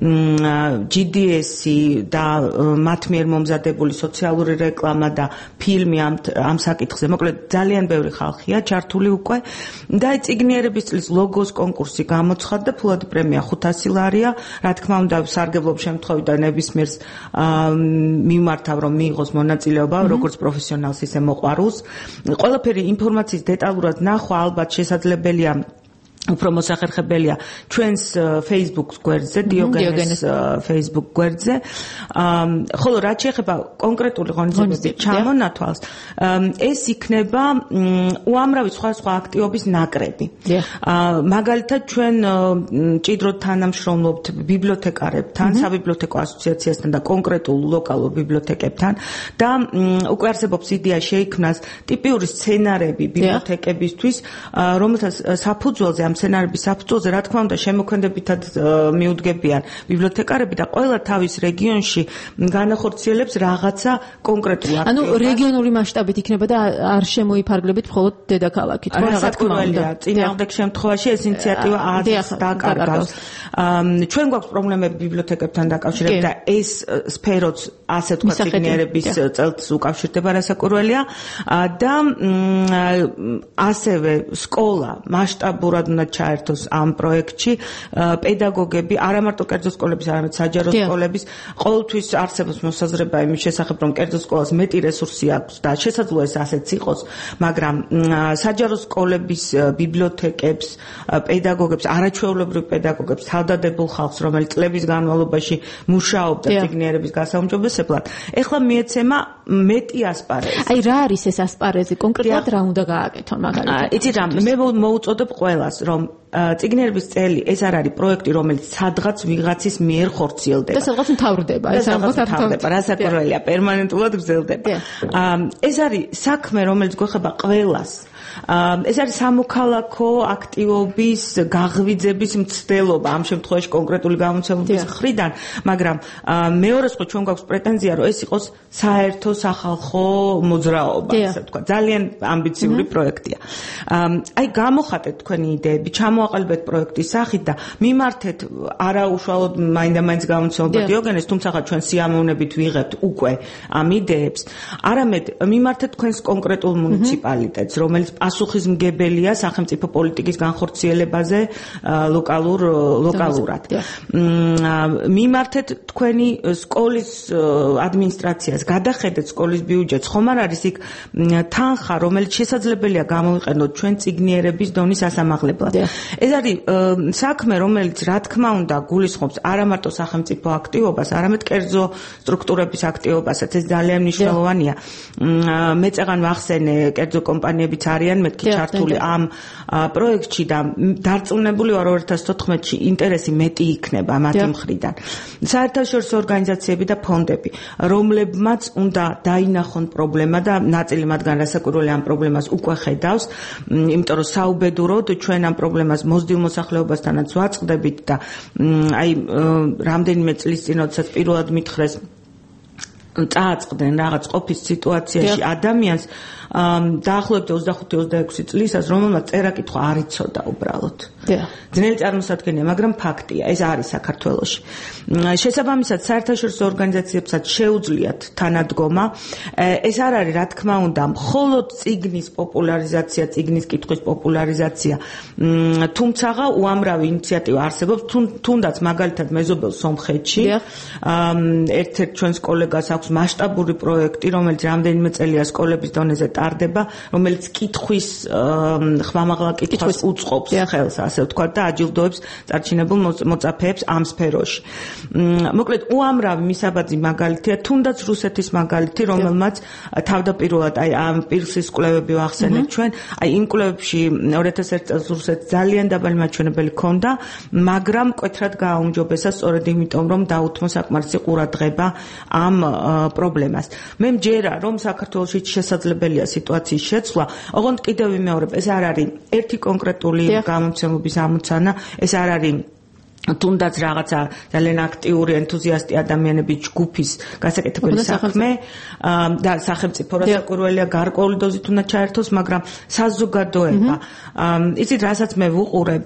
ჯი დი ესი და მათ მიერ მომზადებული სოციალური რეკლამა და ფილმი ამ ამ საკითხზე. მოკლედ ძალიან ბევრი ხალხია ჩართული უკვე და წიგნიერების წლის ლოგოს კონკურსი გამოცხადდა, ფულადი პრემია ხუთასი ლარია. რა თქმა უნდა, სარგებლობ შემთხვევიდან ნებისმიერს მიმართავ, რომ მიიღოს მონაწილეობა, როგორც პროფესიონალს, ისე მოყვარულს. ყველაფერი ინფორმაციის დეტალურად ნახვა ალბათ შესაძლებელია უფრო მოსახერხებელია ჩვენს Facebook გვერდზე, დიოგენეს Facebook გვერდზე. ხოლო რაც შეეხება კონკრეტული ღონისძიებების ჩამონათვალს, ეს იქნება უამრავი სხვა სხვა აქტივობის ნაკრები. მაგალითად, ჩვენ ჭიდროდ თანამშრომლობთ ბიბლიოთეკარებთან, საბიბლიოთეკო ასოციაციასთან და კონკრეტულ ლოკალურ ბიბლიოთეკებთან და უკვე არსებობს იდეა შეიქმნას ტიპიური სცენარები ბიბლიოთეკებისთვის, რომელთაც საფუძველზე ამ გამცენარების საფუძველზე, რა თქმა უნდა, შემოქმედებითად მიუდგებიან ბიბლიოთეკარები და ყველა თავის რეგიონში განახორციელებს რაღაცა კონკრეტულ აქტივობას. ანუ რეგიონული მასშტაბით იქნება და არ შემოიფარგლებით მხოლოდ დედაქალაქით, ხო, რა თქმა უნდა. წინააღმდეგ შემთხვევაში ეს ინიციატივა აზრს დაკარგავს. ჩვენ გვაქვს პრობლემები ბიბლიოთეკებთან დაკავშირებით და ეს სფეროც ასე თქვა ციგნიერების წელს უკავშირდება რასაკვირველია და ასევე სკოლა მასშტაბურად უნდა ჩაერთოს ამ პროექტში პედაგოგები არა მარტო კერძო სკოლების არამედ საჯარო სკოლების ყოველთვის არსებობს მოსაზრება იმის შესახებ რომ კერძო სკოლას მეტი რესურსი აქვს და შესაძლოა ეს ასეც იყოს მაგრამ საჯარო სკოლების ბიბლიოთეკებს პედაგოგებს არაჩვეულებრივ პედაგოგებს თავდადებულ ხალხს რომელიც წლების განმავლობაში მუშაობდა ციგნიერების გასაუმჯობესებლად ეხლა მიეცემა მეტი ასპარეზი აი რა არის ეს ასპარეზი კონკრეტულად რა უნდა გააკეთონ მაგალითად იცი რა მე მოუწოდებ ყველას რომ ციგნიერების წელი ეს არ არის პროექტი რომელიც სადღაც ვიღაცის მიერ ხორციელდება და სადღაც მთავრდება ეს მთავრდება რასაკვირველია პერმანენტულად გრძელდება ეს არის საქმე რომელიც გვეხება ყველას ეს არის სამოქალაქო აქტივობის გაღვიძების მცდელობა ამ შემთხვევაში კონკრეტული გამოცემების მხრიდან მაგრამ მეორე სხვა ჩვენ გვაქვს პრეტენზია რომ ეს იყოს საერთო სახალხო მოძრაობა ასე ვთქვა ძალიან ამბიციური პროექტია აი გამოხატეთ თქვენი იდეები ჩამოაყალიბეთ პროექტის სახით და მიმართეთ არაუშუალოდ მაინდა-მაინც გამოცემობა დიოგენეს თუმცა ჩვენ სიამოვნებით ვიღებთ უკვე ამ იდეებს არამედ მიმართეთ თქვენს კონკრეტულ მუნიციპალიტეტს რომელიც პასუხისმგებელია სახელმწიფო პოლიტიკის განხორციელებაზე ლოკალურ ლოკალურად. მიმართეთ თქვენი სკოლის ადმინისტრაციას, გადახედეთ სკოლის ბიუჯეტს, ხომ არ არის იქ თანხა, რომელიც შესაძლებელია გამოიყენოთ ჩვენ ციგნიერების დონის ასამაღლებლად. ეს არის საქმე, რომელიც რა თქმა უნდა გულისხმობს არა მარტო სახელმწიფო აქტივობას, არამედ კერძო სტრუქტურების აქტივობასაც. ეს ძალიან მნიშვნელოვანია. მე წეგან ვახსენე კერძო კომპანიებიც არიან მეთქი ჩართული ამ პროექტში და დარწმუნებული ვარ ორ ათას თოთხმეტში ინტერესი მეტი იქნება მათი მხრიდან. საერთაშორისო ორგანიზაციები და ფონდები, რომლებმაც უნდა დაინახონ პრობლემა და ნაწილი მათგან რასაკვირველია ამ პრობლემას უკვე ხედავს, იმიტომ რომ საუბედუროდ ჩვენ ამ პრობლემას მოზრდილ მოსახლეობასთანაც ვაწყდებით და აი რამდენიმე წლის წინ როდესაც პირველად მითხრეს წააწყდნენ რაღაც ყოფის სიტუაციაში ადამიანს დაახლოებით ოცდახუთი ოცდაექვსი წლისას რომელმაც წერა-კითხვა არ იცოდა უბრალოდ. ძნელი წარმოსადგენია, მაგრამ ფაქტია, ეს არის საქართველოში. შესაბამისად, საერთაშორისო ორგანიზაციებსაც შეუძლიათ თანადგომა. ეს არ არის, რა თქმა უნდა, მხოლოდ წიგნის პოპულარიზაცია, წიგნის კითხვის პოპულარიზაცია. თუმცა უამრავი ინიციატივა არსებობს, თუნდაც მაგალითად მეზობელ სომხეთში. ერთ-ერთ ჩვენს კოლეგას აქვს მასშტაბური პროექტი, რომელიც რამდენიმე წელია სკოლების დონეზე ტარდება, რომელიც კითხვის ხმამაღლა კითხვას უწყობს ხელს, ასე ვთქვათ და აჯილდოებს წარჩინებულ მოწაფეებს ამ სფეროში. მოკლედ უამრავი მისაბაძი მაგალითია, თუნდაც რუსეთის მაგალითი, რომელმაც თავდაპირველად აი ამ პირსის კვლევები ვახსენეთ ჩვენ, აი იმ კვლევებში ორ ათას ერთი წელს რუსეთს ძალიან დაბალი მაჩვენებელი ჰქონდა, მაგრამ მკვეთრად გააუმჯობესა სწორედ იმიტომ, რომ დაუთმო საკმარისი ყურადღება ამ პრობლემას. მე მჯერა, რომ საქართველოში შესაძლებელია სიტუაციის შეცვლა, ოღონდ კიდევ ვიმეორებ, ეს არ არის ერთი კონკრეტული გამოცემების ამოცანა, ეს არ არის თუნდაც რაღაცა ძალიან აქტიური ენთუზიასტი ადამიანების ჯგუფის გასაკეთებელი საქმე და სახელმწიფო რასაკვირველია გარკვეული დოზით უნდა ჩაერთოს, მაგრამ საზოგადოება. იცით, რასაც მე ვუყურებ,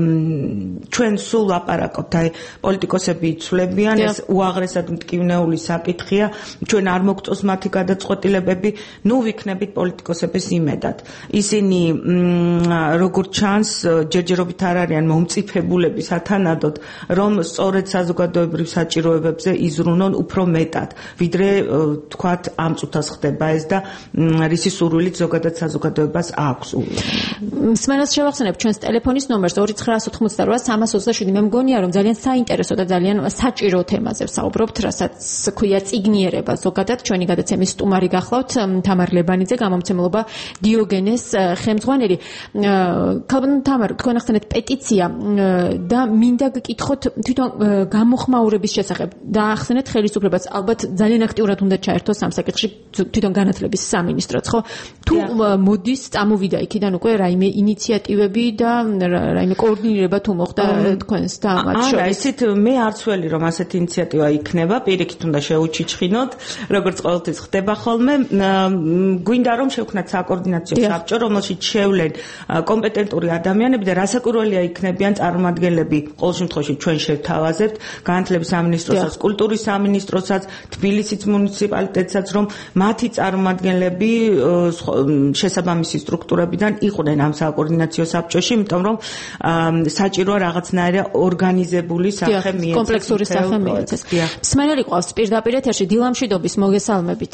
ჩვენ სულ ლაპარაკობთ, აი პოლიტიკოსები იცვლებიან, ეს უაღრესად მტკივნეული საკითხია, ჩვენ არ მოგწოს მათი გადაწყვეტილებები, ნუ ვიქნებით პოლიტიკოსების იმედად. ისინი როგორც ჩანს, ჯერჯერობით არ არიან მომწიფებულები სათანადოდ რომ სწორედ საზოგადოებრივ საჭიროებებზე იზრუნონ უფრო მეტად, ვიდრე თქვათ ამ წუთას ხდება ეს და რისი სურვილით ზოგადად საზოგადოებას აქვს. მსმენელს შევახსენებ ჩვენს ტელეფონის ნომერს ორი ცხრა ოთხმოცდარვა სამას ოცდაშვიდი. მე მგონია რომ ძალიან საინტერესო და ძალიან საჭირო თემაზე ვსაუბრობთ, რასაც ქვია ციგნიერება. ზოგადად ჩვენი გადაცემის სტუმარი გახლავთ თამარ ლებანიძე, გამომცემლობა დიოგენეს ხელმძღვანელი. ქალბატონო თამარ, თქვენ ახსენეთ პეტიცია და მინდა გკითხოთ თვითონ გამოხმაურების შესახებ. დაახსენეთ ხელისუფლებას, ალბათ ძალიან აქტიურად უნდა ჩაერთოს ამ საკითხში თვითონ განათლების სამინისტროც, ხო? თუ მოდის წამოვიდა იქიდან უკვე რაიმე ინიციატივები და რაიმე კოორდინირება თუ მოხდა თქვენს და მათ შორის. არა, ისეთ მე არც ველი რომ ასეთი ინიციატივა იქნება, პირიქით უნდა შეუჩიჩხინოთ, როგორც ყოველთვის ხდება ხოლმე. გვინდა რომ შევქნათ საკოორდინაციო საბჭო, რომელშიც შევლენ კომპეტენტური ადამიანები და რასაკვირველია იქნებიან წარმომადგენლები, ყოველ შემთხვევაში ჩვენ შევთავაზებთ განათლების სამინისტროსაც, კულტურის სამინისტროსაც, თბილისის მუნიციპალიტეტსაც, რომ მათი წარმომადგენლები შესაბამისი სტრუქტურებიდან იყვნენ ამ საკოორდინაციო საბჭოში, იმიტომ რომ საჭიროა რაღაცნაირი ორგანიზებული სახე მიეცეს. კომპლექსური სახე მიეცეს. მსმენელი ყავს პირდაპირ ეთერში დილამშვიდობის მოგესალმებით.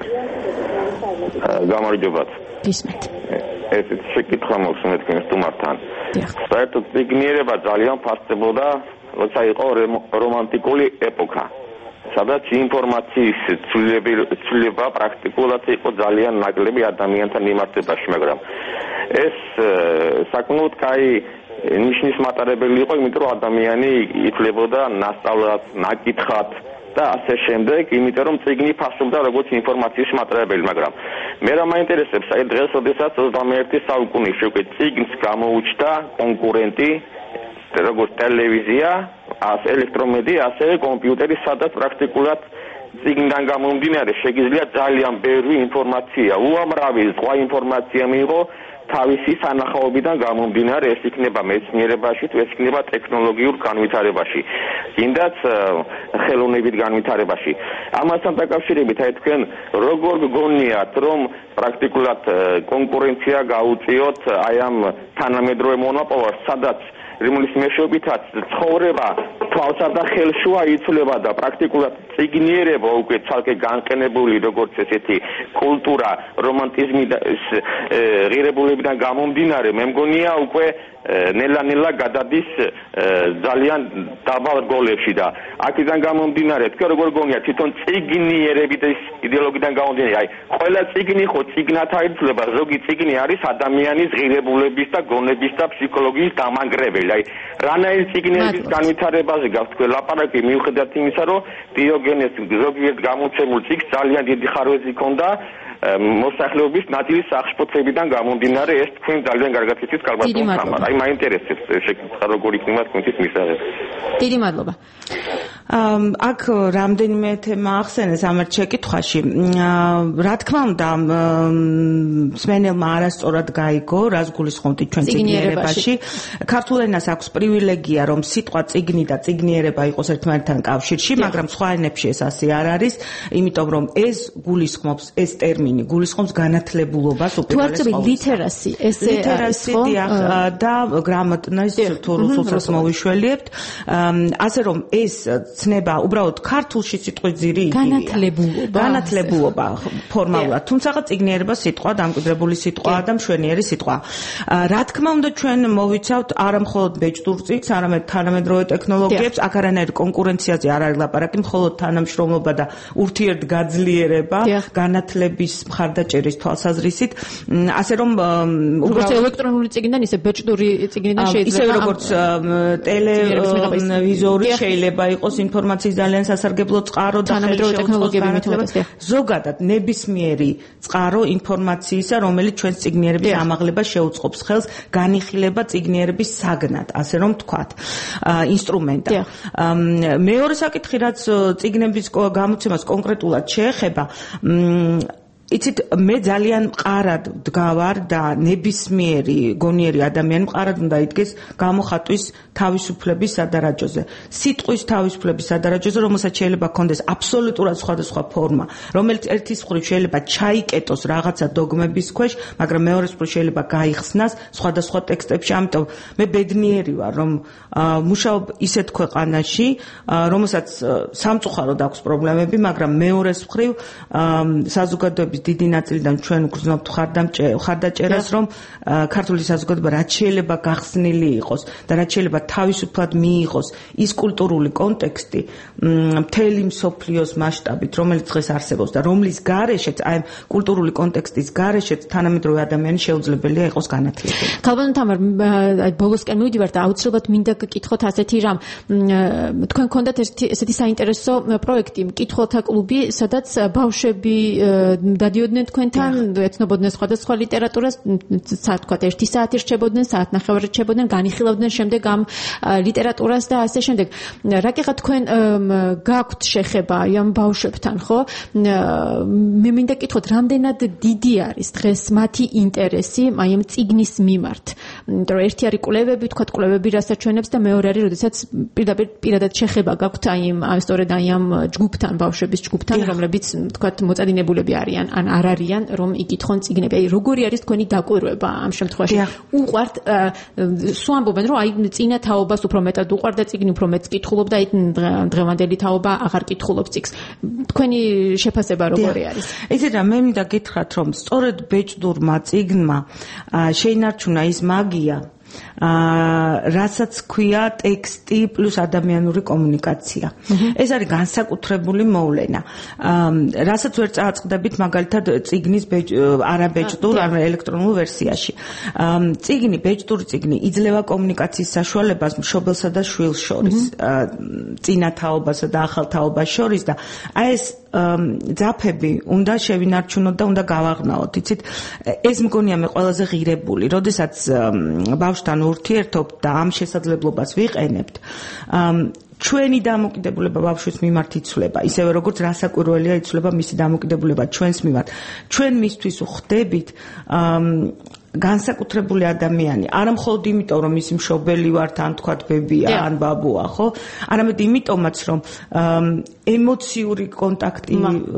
გამარჯობათ. გისმენთ. ესეთ შეკითხვა მოხსნით თქვენ სტუმართან. საერთოდ ციგნიერება ძალიან ფასდებოდა, როცა იყო რომანტიკული ეპოქა. სადაც ინფორმაციის ცვლილება პრაქტიკულად იყო ძალიან ნაკლები ადამიანთან მიმართებაში, მაგრამ ეს საკმაოდ კაი ნიშნის მატარებელი იყო, იმიტომ რომ ადამიანი ითვლებოდა ნასწავლად, ნაკითხად და ასე შემდეგ, იმიტომ რომ წიგნი ფასობდა როგორც ინფორმაციის მატარებელი, მაგრამ მე რა მაინტერესებს, აი დღეს როდესაც ოცდამეერთე საუკუნეში უკვე წიგნს გამოუჩნდა კონკურენტი, როგორც ტელევიზია, ასე ელექტრომედია, ასევე კომპიუტერი, სადაც პრაქტიკულად წიგნიდან გამომდინარე შეგიძლია ძალიან ბევრი ინფორმაცია, უამრავი სხვა ინფორმაცია მიიღო თავისი სანახაობიდან გამომდინარე, ეს იქნება მეცნიერებაში, თუ ეს იქნება ტექნოლოგიურ განვითარებაში, კიდაც ხელოვნებით განვითარებაში. ამასთან დაკავშირებით, აი თქვენ როგორ გგონიათ, რომ პრაქტიკულად კონკურენცია გაუწიოთ აი ამ თანამედროვე მონოპოლს, სადაც რომლის მეშვეობითაც ცხოვრება თვალსა და ხელშუა იცვლება და პრაქტიკულად წიგნიერება უკვე ცალკე განყენებული როგორც ესეთი კულტურა, რომანტიზმი და ღირებულებიდან გამომდინარე, მე მგონია უკვე ნელა-ნელა გადადის ძალიან დაბალ რგოლებში და აქედან გამომდინარე, თქვენ როგორ გონიათ თვითონ წიგნიერებით და იდეოლოგიიდან გამომდინარე, აი ყველა წიგნი ხო წიგნად აიცვლება, ზოგი წიგნი არის ადამიანის ღირებულების და გონების და ფსიქოლოგიის დამანგრებელი. აი რანაირ წიგნების განვითარებაზე გაქვთ თქვენ ლაპარაკი, მიუხედავად იმისა, რომ დიოგენეს ზოგიერთ გამოცემულ წიგნს ძალიან დიდი ხარვეზი ჰქონდა მოსახლეობის ნაწილის აღშფოთებიდან გამომდინარე, ეს თქვენ ძალიან კარგად იცით კალბატონ თამარ. აი მაინტერესებს შეკითხვა როგორ იქნება თქვენთვის მისაღები. დიდი მადლობა. აქ რამდენიმე თემა ახსენეს ამ ერთ შეკითხვაში. რა თქმა უნდა, მსმენელმა არასწორად გაიგო, რას გულისხმობთ ჩვენ წიგნიერებაში. ქართულ ენას აქვს პრივილეგია, რომ სიტყვა წიგნი და წიგნიერება იყოს ერთმანეთთან კავშირში, მაგრამ სხვა ენებში ეს ასე არ არის, იმიტომ რომ ეს გულისხმობს, ეს ტერმინი გულისხმობს განათლებულობას უპირველეს ყოვლისა. ლიტერასი, ეს ლიტერასი და გრამატნას თუ რუსულსაც მოვიშველიებთ, ასე რომ ეს ცნება უბრალოდ ქართულში სიტყვის ძირი იგივეა. განათლებულობა. განათლებულობა ფორმალურად, თუმცა წიგნიერება სიტყვა, დამკვიდრებული სიტყვაა და მშვენიერი სიტყვა. რა თქმა უნდა, ჩვენ მოვიცავთ არა მხოლოდ ბეჭდურ წიგნს, არამედ თანამედროვე ტექნოლოგიებს, აქ არანაირ კონკურენციაზე არ არის ლაპარაკი, მხოლოდ თანამშრომლობა და ურთიერთგაძლიერება განათლების მხარდაჭერის თვალსაზრისით, ასე რომ უბრალოდ ელექტრონული წიგნიდან ისე ბეჭდური წიგნიდან შეიძლება ისე როგორც ტელევიზორი შეიძლება იყოს ინფორმაციის ძალიან სასარგებლო წყარო და თანამედროვე ტექნოლოგიები მithomets. ზოგადად ნებისმიერი წყარო ინფორმაციისა, რომელიც ჩვენს წიგნიერების ამაღლებას შეუწყობს ხელს, განიხილება წიგნიერების საგნად, ასე რომ ვთქვათ, ინსტრუმენტად. მეორე საკითხი, რაც წიგნების გამოცემას კონკრეტულად შეეხება, იცით, მე ძალიან მყარად ვდგავარ და ნებისმიერი გონიერი ადამიანი მყარად უნდა იდგეს გამოხატვის თავისუფლების სადარაჯოზე. სიტყვის თავისუფლების სადარაჯოზე, რომელსაც შეიძლება ჰქონდეს აბსოლუტურად სხვადასხვა ფორმა, რომელიც ერთის მხრივ შეიძლება ჩაიკეტოს რაღაცა დოგმების ქვეშ, მაგრამ მეორეს მხრივ შეიძლება გაიხსნას სხვადასხვა ტექსტებში. ამიტომ მე ბედნიერი ვარ, რომ მუშაობ ისეთ ქვეყანაში, რომელსაც სამწუხაროდ აქვს პრობლემები, მაგრამ მეორეს მხრივ საზოგადოების ცხოვრების დიდი ნაწილიდან ჩვენ გვგრძნობთ ხარდაჭერას, რომ ქართული საზოგადოება რაც შეიძლება გახსნილი იყოს და რაც შეიძლება თავისუფლად მიიღოს ის კულტურული კონტექსტი მთელი მსოფლიოს მასშტაბით, რომელიც დღეს არსებობს და რომლის გარეშეც, აი კულტურული კონტექსტის გარეშეც თანამედროვე ადამიანი შეუძლებელია იყოს განათლებული. ქალბატონ თამარ, აი ბოლოსკენ მივიდივარ და აუცილებლად მინდა გკითხოთ ასეთი რამ. თქვენ გქონდათ ესეთი საინტერესო პროექტი, მკითხველთა კლუბი, სადაც ბავშვები დადიოდნენ თქვენთან, ეცნობოდნენ სხვადასხვა ლიტერატურას, თქვათ ერთი საათი რჩებოდნენ, საათნახევარი რჩებოდნენ, განიხილავდნენ შემდეგ ამ ლიტერატურას და ასე შემდეგ. რა გიხართ თქვენ გაქვთ შეხება ამ ბავშვებთან, ხო? მე მინდა გკითხოთ, რამდენად დიდი არის დღეს მათი ინტერესი აი ამ წიგნის მიმართ. იმიტომ რომ ერთი არის კვლევები, თქვათ კვლევები რასაჩვენებს და მეორე არის, როდესაც პირდაპირ პირადად შეხება გაქვთ აი ამ სწორედ აი ამ ჯგუფთან, ბავშვების ჯგუფთან, რომლებიც თქვათ მოწადინებულები არიან, ან არ არიან, რომ იკითხონ წიგნები. აი როგორი არის თქვენი დაკვირვება ამ შემთხვევაში? უყვართ სულ ამბობენ, რომ აი წინა თაობას უფრო მეტად უყვარდა წიგნი, უფრო მეტს კითხულობდა, აი დღევანდელი თაობა აღარ კითხულობს წიგნს. თქვენი შეფასება როგორი არის? ესე რა, მე მინდა გითხრათ, რომ სწორედ ბეჭდურმა წიგნმა შეინარჩუნა ის მაგია, რასაც ქვია ტექსტი პლუს ადამიანური კომუნიკაცია. ეს არის განსაკუთრებული მოვლენა. რასაც ვერ წააწყდებით მაგალითად წიგნის არაბეჭდურ ან ელექტრონულ ვერსიაში. წიგნი, ბეჭდური წიგნი იძლევა კომუნიკაციის საშუალებას მშობელსა და შვილს შორის, წინა თაობასა და ახალ თაობას შორის და აი ეს ძაფები უნდა შევინარჩუნოთ და უნდა გავაღრმავოთ. იცით, ეს მგონია მე ყველაზე ღირებული, როდესაც ბავშვთან ურთიერთობთ და ამ შესაძლებლობას ვიყენებთ. ჩვენი დამოკიდებულება ბავშვის მიმართ იცვლება, ისევე როგორც რასაკვირველია იცვლება მისი დამოკიდებულება ჩვენს მიმართ. ჩვენ მისთვის ვხდებით განსაკუთრებული ადამიანი, არა მხოლოდ იმიტომ, რომ ისი მშობელი ვართ, ან თქვათ ბებია, ან ბაბუა, ხო? არამედ იმიტომაც, რომ ემოციური კონტაქტი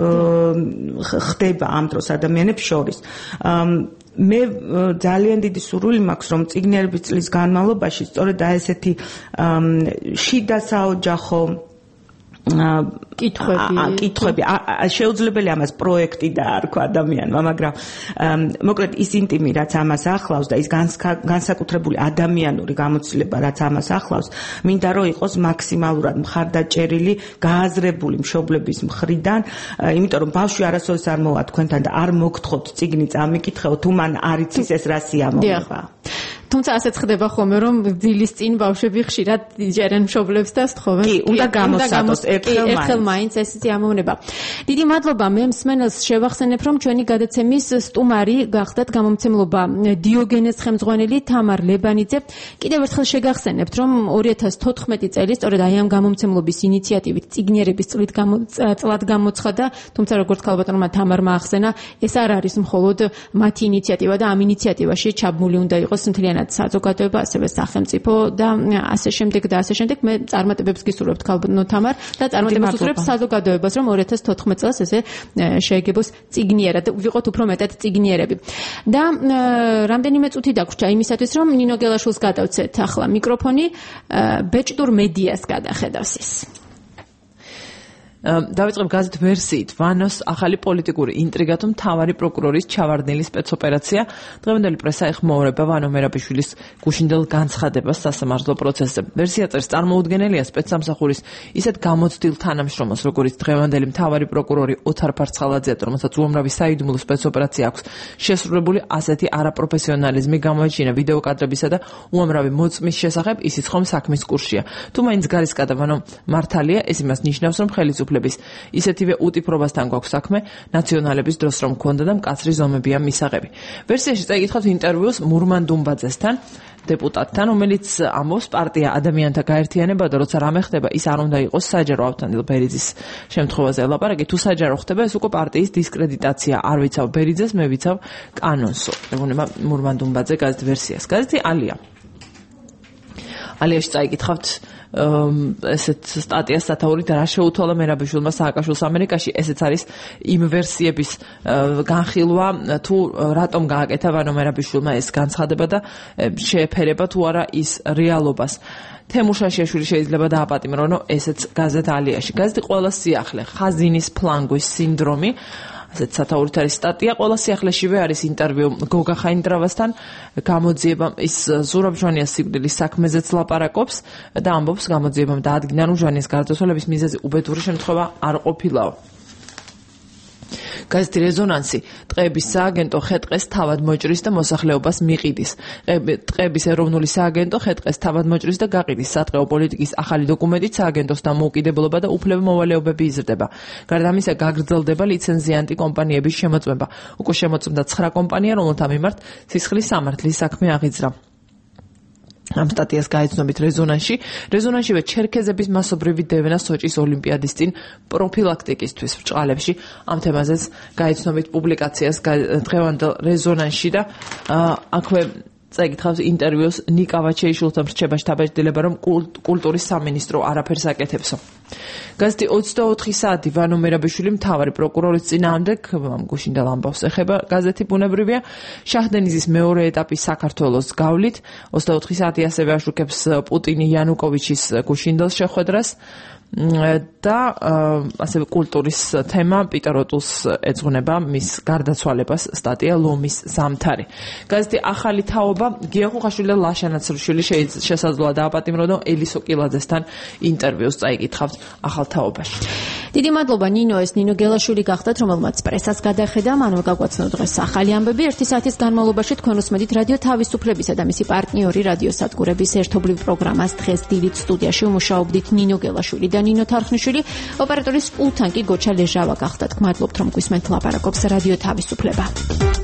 ხდება ამ დროს ადამიანებს შორის. მე ძალიან დიდი სურვილი მაქვს, რომ წიგნიერების წლის განმავლობაში სწორედ აი ესეთი შიდა საოჯახო კითხვები კითხვები შეუძლებელი ამას პროექტი დაარქვა ადამიანმა, მაგრამ მოკლედ ის ინტიმი რაც ამას ახლავს და ის განსაკუთრებული ადამიანური გამოცდილება რაც ამას ახლავს, მინდა რომ იყოს მაქსიმალურად მხარდაჭერილი, გააზრებული მშობლების მხრიდან, იმიტომ რომ ბავშვი არასოდეს არ მოვა თქვენთან და არ მოგთხოვთ წიგნი წამიკითხეო, თუ მან არ იცის ეს რა სიამოვნება. თუმცა ასეც ხდება ხოლმე, რომ დილის წინ ბავშვები ხშირად იჯერენ მშობლებს და სთხოვენ. კი, უნდა გამოსცადოს ერთხელ მაინც ეს სიამოვნება. დიდი მადლობა, მე მსმენელს შევახსენებ, რომ ჩვენი გადაცემის სტუმარი გახდათ გამომცემლობა დიოგენეს ხელმძღვანელი თამარ ლებანიძე. კიდევ ერთხელ შეგახსენებთ, რომ ორი ათას თოთხმეტი წელი სწორედ აი ამ გამომცემლობის ინიციატივით წიგნიერების წლით წლად გამოცხადა, თუმცა როგორც ქალბატონმა თამარმა ახსენა, ეს არ არის მხოლოდ მათი ინიციატივა და ამ ინიციატივაში ჩაბმული უნდა იყოს მთლიანად საზოგადოება, ასევე სახელმწიფო და ასე შემდეგ და ასე შემდეგ. მე წარმატებებს გისურვებთ ქალბატონ თამარ და წარმატებებს უსურვებ საზოგადოებას, რომ ორი ათას თოთხმეტ წელს ესე შეეგებოს წიგნიერად, ვიყოთ უფრო მეტად წიგნიერები. და რამდენიმე წუთი დაგვრჩა იმისათვის, რომ ნინო გელაშვილს გადავცეთ ახლა მიკროფონი, ბეჭდურ მედიას გადახედავს ის. დავიწყებ გაზეთ ვერსიით ვანოს ახალი პოლიტიკური ინტრიგა თუ მთავარი პროკურორის ჩავარდნილი სპეცოპერაცია. დღევანდელი პრესა ეხმაურება ვანო მერაბიშვილის გუშინდელ განცხადებას სასამართლო პროცესზე. ვერსია წერს, წარმოუდგენელია სპეცსამსახურის ისეთ გამოცდილ თანამშრომელს, როგორც დღევანდელი მთავარი პროკურორი ოთარ ფარცხალაძეა, რომელსაც უამრავი საიდუმლო სპეცოპერაცია აქვს შესრულებული, ასეთი არაპროფესიონალიზმი გამოიჩინა ვიდეო კადრებისა და უამრავი მოწმის შესახებ, ისიც ხომ საქმის კურსია. თუ მაინც გარისკადა ვანო მართალია, ეს იმას ნიშნავს, რომ ხელისუფლების ისეთივე უტიპრობასთან გვაქვს საქმე, ნაციონალების დროს რომ მქონდა და მკაცრი ზომებია მისაღები. ვერსიაში წაიკითხავთ ინტერვიუს მურმან დუმბაძესთან, დეპუტატთან, რომელიც ამბობს, პარტია ადამიანთა გაერთიანება და როცა რამე ხდება, ის არ უნდა იყოს საჯარო. ავთანდილ ბერიძის შემთხვევაზე ელაპარაკე, თუ საჯარო ხდება, ეს უკვე პარტიის დისკრედიტაცია. არ ვიცავ ბერიძეს, მე ვიცავ კანონსო. ეგონება მურმან დუმბაძე გაზეთ ვერსიას. გაზეთი ალია. ალიაში წაიკითხავთ ესეთ სტატიას სათაურით რა შეუთვალა მერაბიშვილმა სააკაშვილს ამერიკაში. ესეც არის იმ ვერსიების განხილვა, თუ რატომ გააკეთა ვანო მერაბიშვილმა ეს განცხადება და შეეფერება თუ არა ის რეალობას. თემურ შაშიაშვილი შეიძლება დააპატიმრონო ესეც გაზეთ ალიაში. გაზეთი ყველა სიახლე, ხაზინის ფლანგვის სინდრომი. ასეთ სათაურით არის სტატია. ყველა სიახლეშივე არის ინტერვიუ გოგა ხაინდრავასთან. გამოძიებამ ის ზურაბ ჟვანიას სიკვდილის საქმეზეც ლაპარაკობს და ამბობს გამოძიებამ დაადგინა, რომ ჟვანიას გარდაცვალების მიზეზი უბედური შემთხვევა არ ყოფილაო. გაზეთი რეზონანსი ტყეების სააგენტო ხე-ტყეს თავად მოჭრის და მოსახლეობას მიყიდის. ტყეების ეროვნული სააგენტო ხე-ტყეს თავად მოჭრის და გაყიდის. სატყეო პოლიტიკის ახალი დოკუმენტით სააგენტოს დამოუკიდებლობა და უფლება-მოვალეობები იზრდება. გარდა ამისა, გაგრძელდება ლიცენზიანტი კომპანიების შემოწმება. უკვე შემოწმდა ცხრა კომპანია, რომელთა მიმართ სისხლის სამართლის საქმე აღიძრა. ამ სტატიას გაეცნობით რეზონანსში. რეზონანსშივე ჩერქეზების მასობრივი დევნა სოჭის ოლიმპიადის წინ პროფილაქტიკისთვის ბრჭყალებში. ამ თემაზეც გაეცნობით პუბლიკაციას დღევანდელ რეზონანსში და აქვე წაიკითხავს ინტერვიუს ნიკა ვაჩეიშვილთან რჩებაში დაბეჭდილება, რომ კულტურის სამინისტრო არაფერს აკეთებსო. გაზეთი ოცდაოთხი საათი ვანო მერაბიშვილი მთავარი პროკურორის წინააღმდეგ გუშინდელ ამბავს ეხება. გაზეთი ბუნებრივია შაჰდენიზის მეორე ეტაპის საქართველოს გავლით. ოცდაოთხი საათი ასევე აშუქებს პუტინი იანუკოვიჩის გუშინდელ შეხვედრას და ასევე კულტურის თემა პიტერ ოტულს ეძღვნება მის გარდაცვალებას სტატია ლომის ზამთარი. გაზეთი ახალი თაობა გია ხუხაშვილი და ლაშა ნაცრუშვილი შესაძლოა დააპატიმრონ ელისო კილაძესთან ინტერვიუს წაიკითხავთ ახალ თაობაში. დიდი მადლობა ნინო, ეს ნინო გელაშვილი გახდათ, რომელმაც პრესას გადახედა. მანვე გაგვაცნო დღეს ახალი ამბები. ერთი საათის განმავლობაში თქვენ უსმენთ რადიო თავისუფლებისა და მისი პარტნიორი რადიო სადგურების ერთობლივ პროგრამას. დღეს დილით სტუდიაში უმუშაობდით ნინო გელაშვილი და ნინო თარხნიშვილი. ოპერატორის პულტთან კი გოჩა ლეჟავა გახდათ. გმადლობთ, რომ გვისმენთ ლაპარაკობს რადიო თავისუფლება.